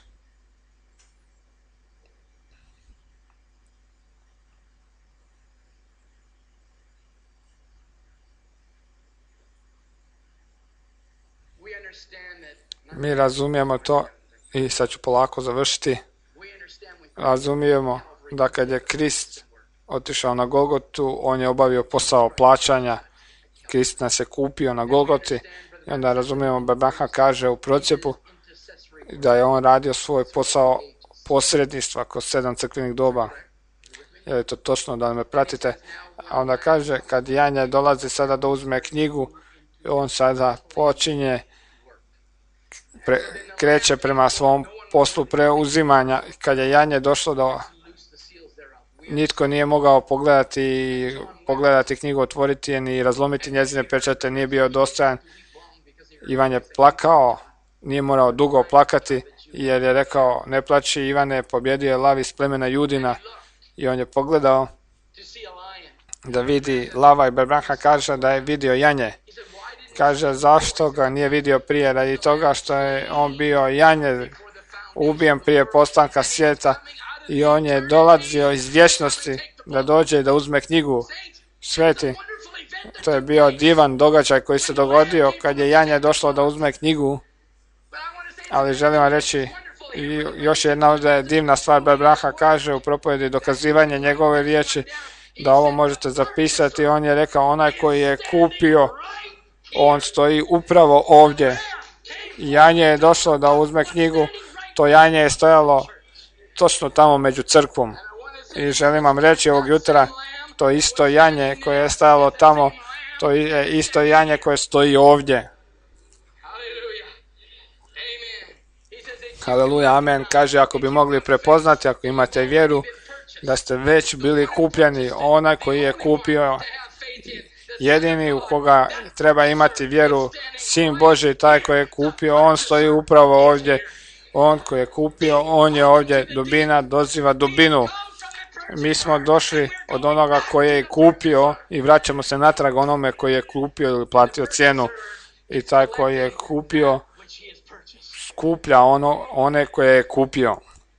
Mi razumijemo to i sad ću polako završiti. Razumijemo da kad je Krist otišao na Golgotu, on je obavio posao plaćanja. Krist nas je kupio na Golgoti i onda razumijemo, Babaha kaže u procjepu da je on radio svoj posao posredništva kroz 7 crkvenih doba. Je li to točno da me pratite? A onda kaže, kad Janja dolazi sada da uzme knjigu, on sada počinje, kreće prema svom poslu preuzimanja. Kad je Janje došlo do... Nitko nije mogao pogledati knjigu, otvoriti je ni razlomiti njezine pečate, nije bio dostojan. Ivan je plakao, nije morao dugo plakati, jer je rekao, ne plaći Ivane, pobjedio je lav iz plemena Judina. I on je pogledao da vidi lava i Berbranha kaže da je vidio janje. Kaže zašto ga nije vidio prije, radi toga što je on bio janje ubijen prije postanka svijeta i on je dolazio iz vječnosti da dođe i da uzme knjigu sveti. To je bio divan događaj koji se dogodio kad je janje došlo da uzme knjigu, ali želim vam reći i još jedna ovdje divna stvar. Braha kaže u propovjedi dokazivanje njegove riječi, da ovo možete zapisati. On je rekao, onaj koji je kupio, on stoji upravo ovdje. Janje je došlo da uzme knjigu, to janje je stojalo točno tamo među crkvom. I želim vam reći ovog jutra, to isto janje koje je stajalo tamo, to je isto janje koje stoji ovdje. Haleluja, amen. Kaže, ako bi mogli prepoznati, ako imate vjeru, da ste već bili kupljeni, onaj koji je kupio, jedini u koga treba imati vjeru, Sin Božji, taj koji je kupio, on stoji upravo ovdje. On koji je kupio, on je ovdje. Dubina doziva dubinu. Mi smo došli od onoga koji je kupio i vraćamo se natrag onome koji je kupio ili platio cijenu. I taj koji je kupio skuplja one koje je kupio.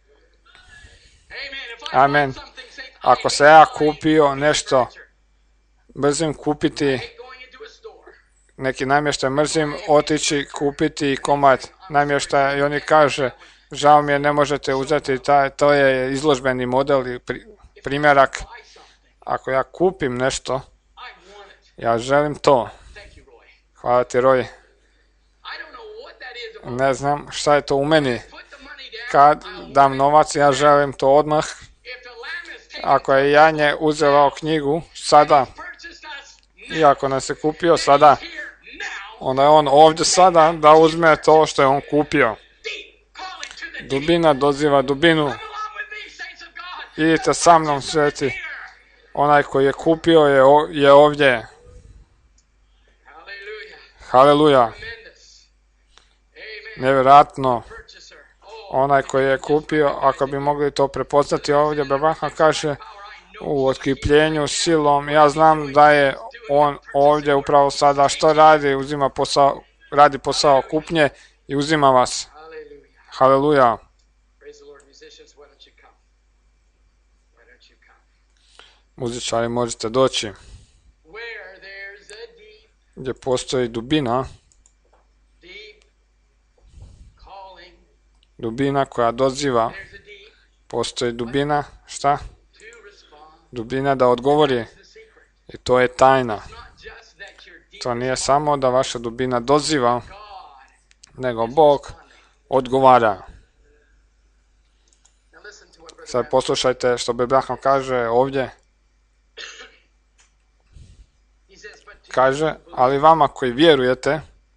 Amen. Ako se ja kupio nešto, mrzim kupiti neki namještaj, mrzim otići kupiti komad namještaja i oni kaže, žao mi je, ne možete uzeti, to je izložbeni model i primjerak. Ako ja kupim nešto, ja želim to. Hvala ti, Roy. Ne znam šta je to u meni. Kad dam novac, ja želim to odmah. Ako je janje uzelo knjigu sada, i ako nas je kupio sada, onda je on ovdje sada da uzme to što je on kupio. Dubina doziva dubinu. Idite sa mnom, sveti. Onaj koji je kupio je ovdje. Haleluja. Nevjerojatno. Onaj koji je kupio, ako bi mogli to prepoznati ovdje, Braha kaže u otkripljenju silom, ja znam da je on ovdje upravo sada. Što radi? Uzima posao, radi posao kupnje i uzima vas. Haleluja. Muzičari, možete doći. Gdje postoji dubina, dubina koja doziva, postoji dubina, šta? Dubina da odgovori. I to je tajna. To nije samo da vaša dubina doziva, nego Bog odgovara. Sad poslušajte što Abraham kaže ovdje. Kaže, ali vama koji vjerujete,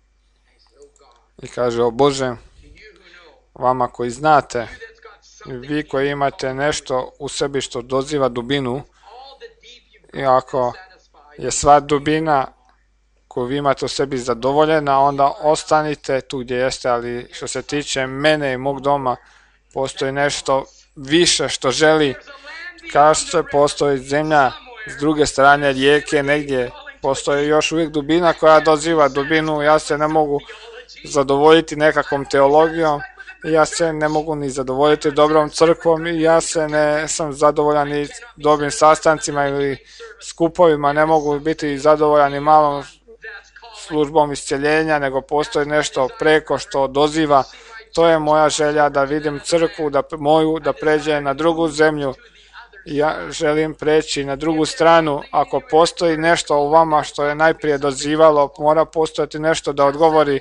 i kaže, o Bože, vama koji znate, vi koji imate nešto u sebi što doziva dubinu, i ako je sva dubina koju vi imate u sebi zadovoljena, onda ostanite tu gdje jeste, ali što se tiče mene i mog doma, postoji nešto više što želi. Kažete, postoji zemlja s druge strane rijeke, negdje postoji još uvijek dubina koja doziva dubinu. Ja se ne mogu zadovoljiti nekakvom teologijom, ja se ne mogu ni zadovoljiti dobrom crkvom, i ja se ne sam zadovoljan ni dobrim sastancima ili skupovima, ne mogu biti zadovoljan ni malom službom iscjeljenja, nego postoji nešto preko što doziva. To je moja želja, da vidim crkvu da pređe na drugu zemlju. Ja želim preći na drugu stranu. Ako postoji nešto u vama što je najprije dozivalo, mora postojati nešto da odgovori.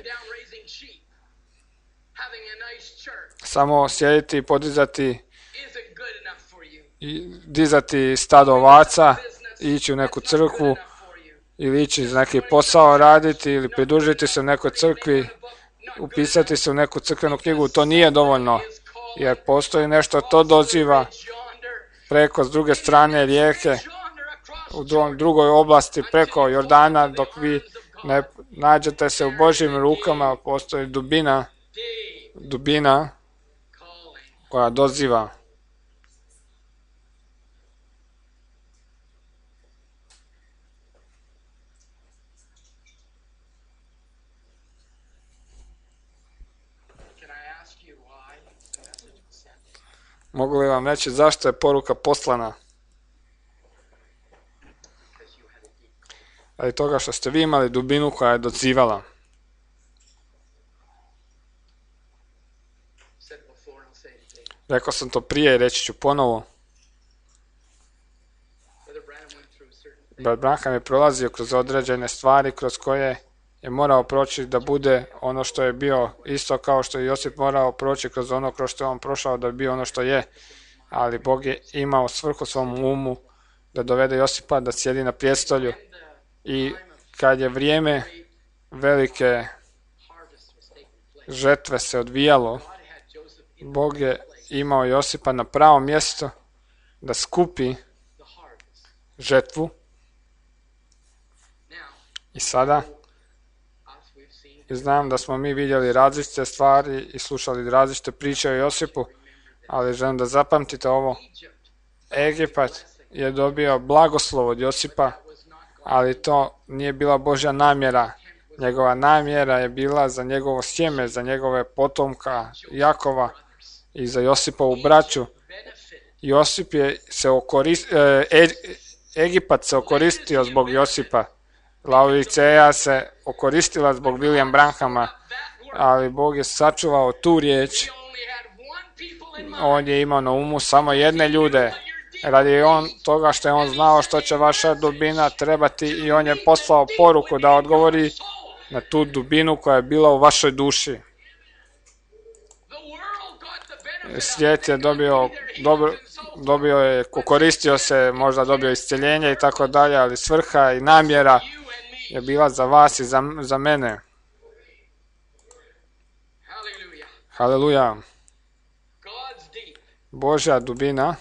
Samo sjediti i podizati i dizati stado ovaca, ići u neku crkvu ili ići za neki posao raditi ili pridružiti se u nekoj crkvi, upisati se u neku crkvenu knjigu, to nije dovoljno, jer postoji nešto, to doziva preko s druge strane rijeke, u drugoj oblasti preko Jordana. Dok vi ne nađete se u Božjim rukama, postoji dubina koja doziva. Mogu li vam reći zašto je poruka poslana? Ali toga što ste vi imali dubinu koja je docivala. Rekao sam to prije i reći ću ponovo. Brat Branham je prolazio kroz određene stvari kroz koje je morao proći da bude ono što je bio, isto kao što je Josip morao proći kroz ono kroz što je on prošao da bi bio ono što je. Ali Bog je imao svrhu svom umu da dovede Josipa da sjedi na prijestolju. I kad je vrijeme velike žetve se odvijalo, Bog je imao Josipa na pravo mjesto da skupi žetvu. I sada znam da smo mi vidjeli različite stvari i slušali različite priče o Josipu, ali želim da zapamtite ovo. Egipat je dobio blagoslov od Josipa, ali to nije bila Božja namjera. Njegova namjera je bila za njegovo sjeme, za njegove potomka Jakova i za Josipovu braću. Josip je se Egipat se okoristio zbog Josipa. Laodiceja se okoristila zbog William Branhama, ali Bog je sačuvao tu riječ. On je imao na umu samo jedne ljude. Radi toga što je on znao što će vaša dubina trebati i on je poslao poruku da odgovori na tu dubinu koja je bila u vašoj duši. Svijet je dobio je, koristio se, možda dobio isceljenje i tako dalje, ali svrha i namjera je bila za vas i za mene. Haleluja. Božja dubina,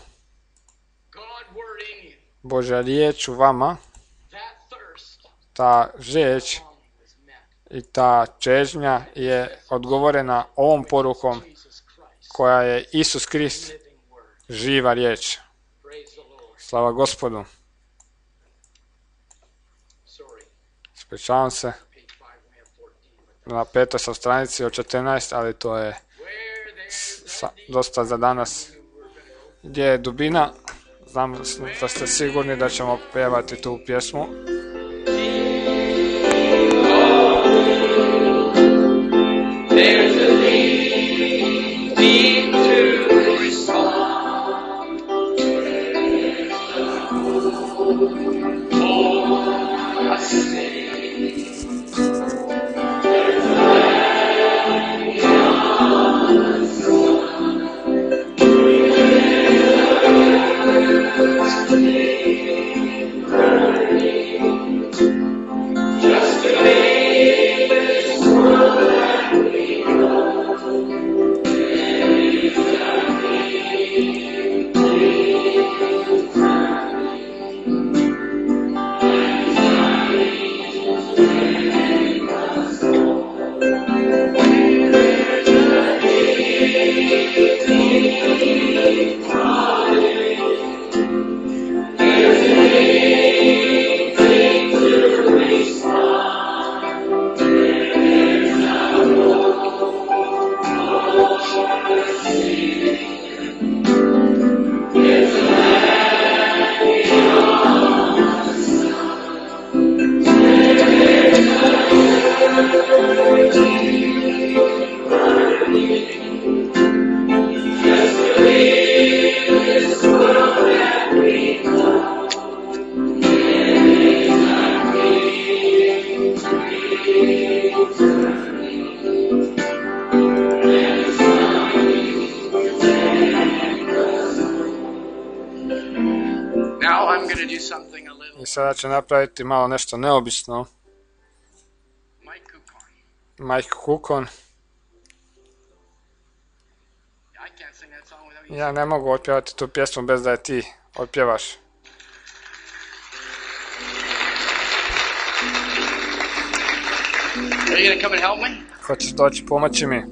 Božja riječ u vama, ta žeć i ta čežnja je odgovorena ovom porukom koja je Isus Krist, živa riječ. Slava Gospodu. Ispričavam se. Na 5. stranici od 14, ali to je dosta za danas. Gdje je dubina? Znam da ste sigurni da ćemo pjevati tu pjesmu. There's a deep to respond. Oh, I say, there's a land beyond the sun. Just to leave this world that we know. I sada ću napraviti malo nešto neobično. Mike Kukon. Ja ne mogu otpjevati tu pjesmu bez da je ti otpjevaš. Are you gonna come and help me? Hoćeš doći pomoći mi?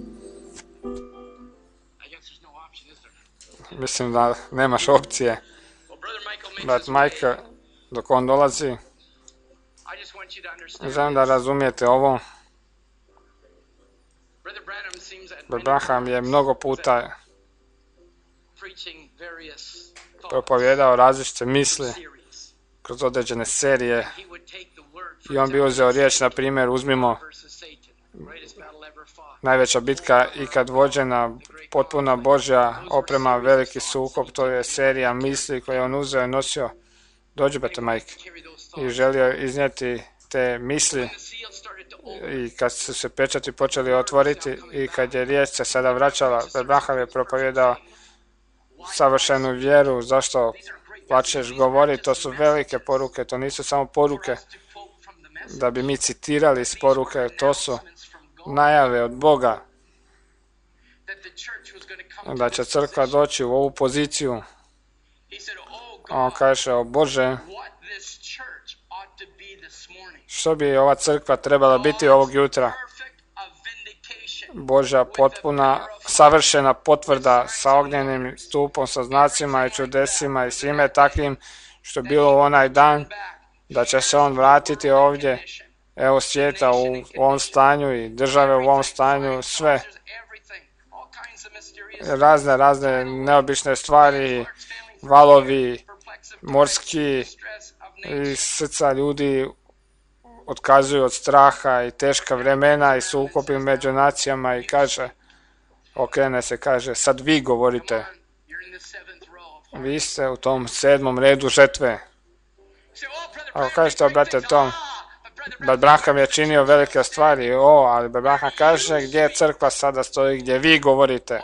Mislim da nemaš opcije. Brat Mike, dok on dolazi, želim da razumijete ovo. Brat Branham je mnogo puta propovijedao različite misli kroz određene serije i on bi uzeo riječ, na primjer, uzmimo najveća bitka ikad vođena, potpuna Božja oprema, veliki sukob, to je serija misli koje on uzeo i nosio. Dođi, brate Mike, i želio iznijeti te misli i kad su se pečati počeli otvoriti i kad je riječ se sada vraćala, Branham je propovijedao savršenu vjeru, zašto plačeš, govori, to su velike poruke, to nisu samo poruke da bi mi citirali iz poruke, to su najave od Boga da će crkva doći u ovu poziciju. On kaže, o Bože, što bi ova crkva trebala biti ovog jutra? Božja potpuna, savršena potvrda sa ognjenim stupom, sa znacima i čudesima i svime takvim što je bilo u onaj dan, da će se on vratiti ovdje, evo svijeta u ovom stanju i države u ovom stanju, sve razne neobične stvari, valovi, morski i srca ljudi otkazuju od straha i teška vremena i sukobi među nacijama i kaže, okrene se, kaže, sad vi govorite, vi ste u tom 7. redu žetve. Ako kažete, brate Tom, Branham je činio velike stvari, ali Branham kaže, gdje crkva sada stoji, gdje vi govorite.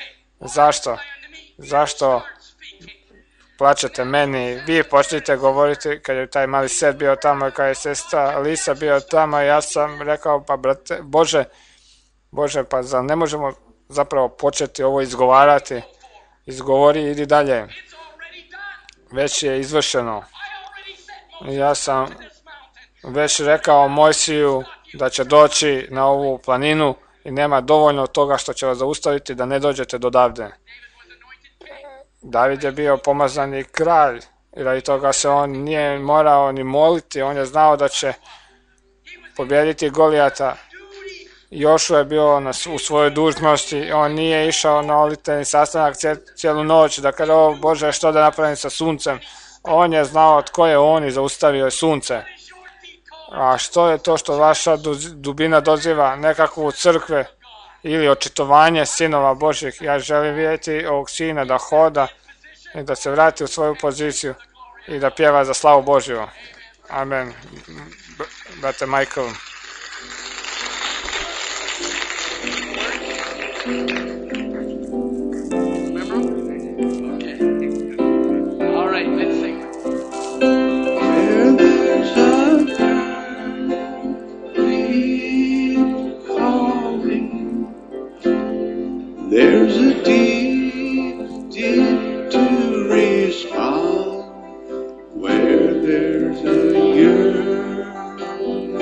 Zašto plaćate meni? Vi počnite govoriti, kad je taj mali Seth bio tamo i kad je sestra Lisa bio tamo, ja sam rekao, pa brate, Bože, pa zar ne možemo zapravo početi ovo izgovarati? Izgovori, idi dalje. Već je izvršeno. Ja sam već rekao Mojsiju da će doći na ovu planinu i nema dovoljno toga što će vas zaustaviti da ne dođete do davde. David je bio pomazani kralj i radi toga se on nije morao ni moliti, on je znao da će pobijediti Golijata. Jošu je bio u svojoj dužnosti, on nije išao na olitveni sastanak cijelu noć da kaže, o Bože, što da napravim sa suncem. On je znao tko je on i zaustavio je sunce. A što je to što vaša dubina doziva nekakvu crkve ili očitovanje sinova Božjih? Ja želim vidjeti ovog sina da hoda i da se vrati u svoju poziciju i da pjeva za slavu Božju. Amen. Brate Michael. There's a deep, deep to respond where there's a yearning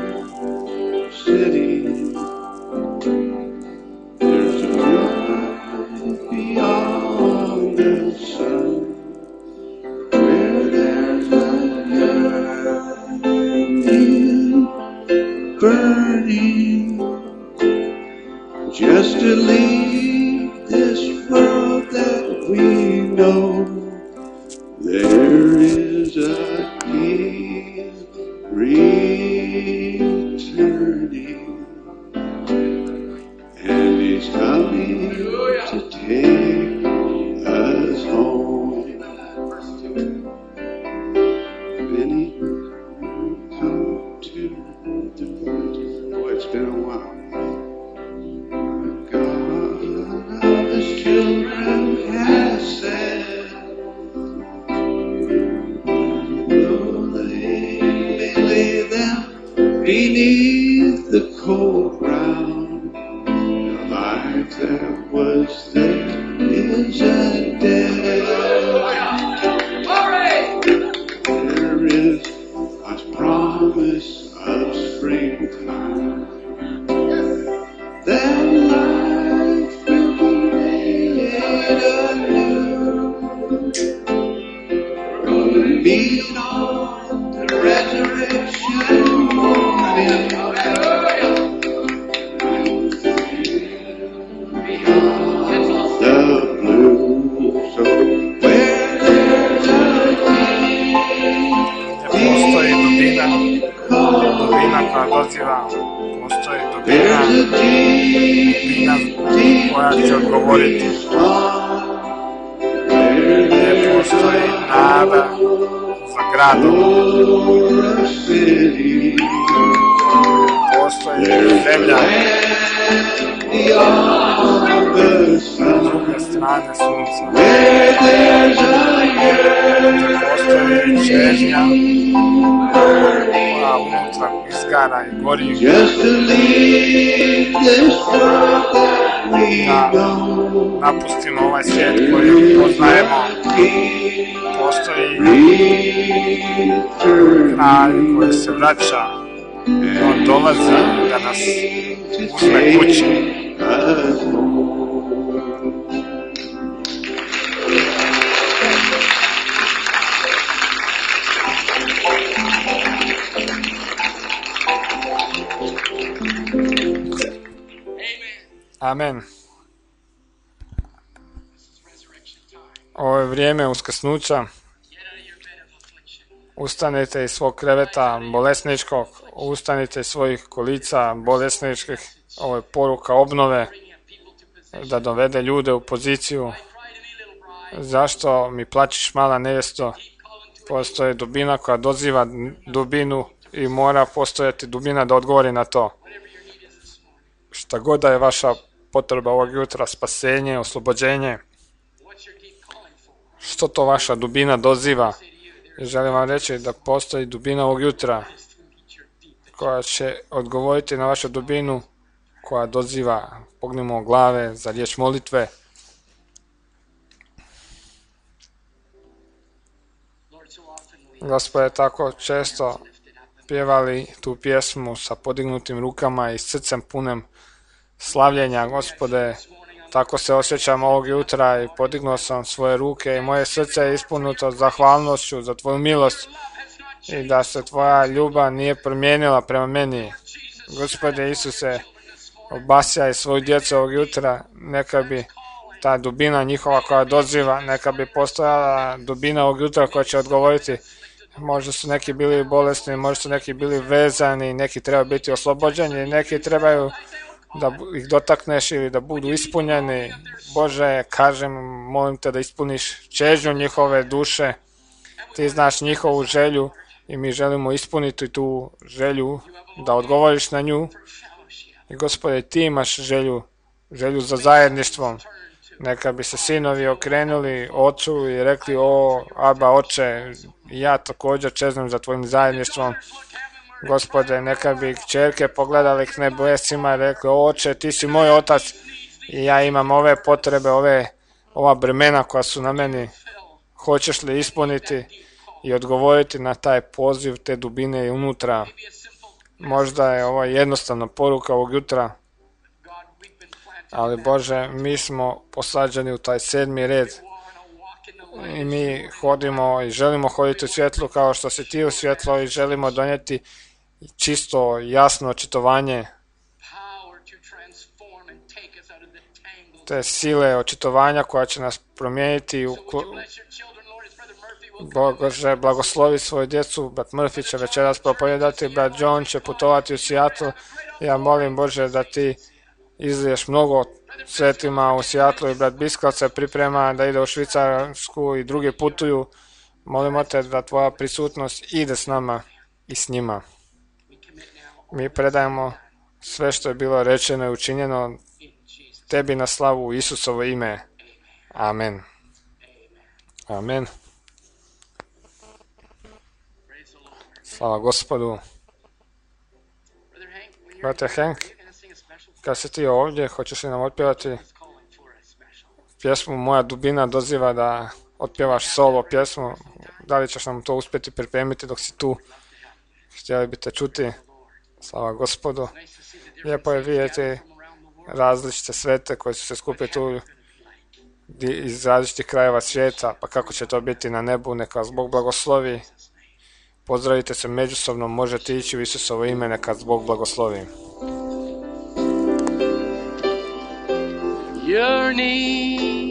city. There's a world beyond the sun where there's a yearning burning just to leave this world that we know. There is a king returning, and he's coming to take us home. Many come to the point. Oh, it's been a while. His children has said, will they lay them beneath the cold ground? The life that was there isn't dead. There is a promise of springtime. That life will be made anew. Gonna meet on the resurrection morning. Beyond the blue. dubina koja doziva, postoji dubina koja će odgovoriti. Gdje postoji nada za gradom. Postoji zemlja s druge strane sunca. Postoji čežnja koja unutra izgara i gori. Da napustimo ovaj svijet koji poznajemo. Postoji kralj koji se vraća. On dolazi da nas uzme kući. Amen. Ovo je vrijeme uskrsnuća. Ustanite iz svog kreveta bolesničkog, ustanite iz svojih kolica bolesničkih. Ovo je poruka obnove, da dovede ljude u poziciju. Zašto mi plačiš, mala nevjesto? Postoji dubina koja doziva dubinu i mora postojati dubina da odgovori na to. Šta god da je vaša potreba ovog jutra, spasenje, oslobođenje, što to vaša dubina doziva? Želim vam reći da postoji dubina ovog jutra koja će odgovoriti na vašu dubinu koja doziva. Pognimo glave za riječ molitve. Gospode, tako često pjevali tu pjesmu sa podignutim rukama i srcem punem slavljenja. Gospode, tako se osjećam ovog jutra i podignuo sam svoje ruke i moje srce je ispunuto zahvalnošću za Tvoju milost i da se Tvoja ljubav nije promijenila prema meni. Gospode Isuse, obasjaj svoju djecu ovog jutra, neka bi ta dubina njihova koja doziva, neka bi postojala dubina ovog jutra koja će odgovoriti. Možda su neki bili bolesni, možda su neki bili vezani, neki trebaju biti oslobođeni, neki trebaju da ih dotakneš ili da budu ispunjeni. Bože, kažem, molim te da ispuniš čežnju njihove duše. Ti znaš njihovu želju i mi želimo ispuniti tu želju, da odgovoriš na nju. I Gospode, ti imaš želju za zajedništvom. Neka bi se sinovi okrenuli ocu i rekli: o, Aba, oče, ja također čeznem za tvojim zajedništvom. Gospode, neka bi kćerke pogledali k nebesima i rekli: oče, ti si moj otac i ja imam ove potrebe, ova bremena koja su na meni. Hoćeš li ispuniti i odgovoriti na taj poziv te dubine unutra? Možda je ovo jednostavna poruka ovog jutra, ali Bože, mi smo posađeni u taj 7. red i mi hodimo i želimo hoditi u svjetlu kao što si ti u svjetlo i želimo donijeti čisto, jasno očitovanje te sile očitovanja koja će nas promijeniti. Bože, blagoslovi svoju djecu. Brat Murphy će večeras propovijedati, brat John će putovati u Seattle. Ja molim, Bože, da ti izliješ mnogo svetima u Seattle i brat Biskal se priprema da ide u Švicarsku i drugi putuju. Molimo te da tvoja prisutnost ide s nama i s njima. Mi predajemo sve što je bilo rečeno i učinjeno tebi na slavu u Isusovo ime. Amen. Amen. Slava Gospodu. Brate Hank, kad si ti ovdje, hoćeš li nam otpjevati pjesmu Moja dubina doziva, da otpjevaš solo pjesmu? Da li ćeš nam to uspjeti pripremiti dok si tu? Htjeli bi te čuti. Slava Gospodu. Lijepo je vidjeti različite svete koji su se skupili tu iz različitih krajeva svijeta, pa kako će to biti na nebu, neka vas Bog blagoslovi. Pozdravite se međusobno, možete ići u Isusovo ime, neka vas Bog blagoslovi. Your name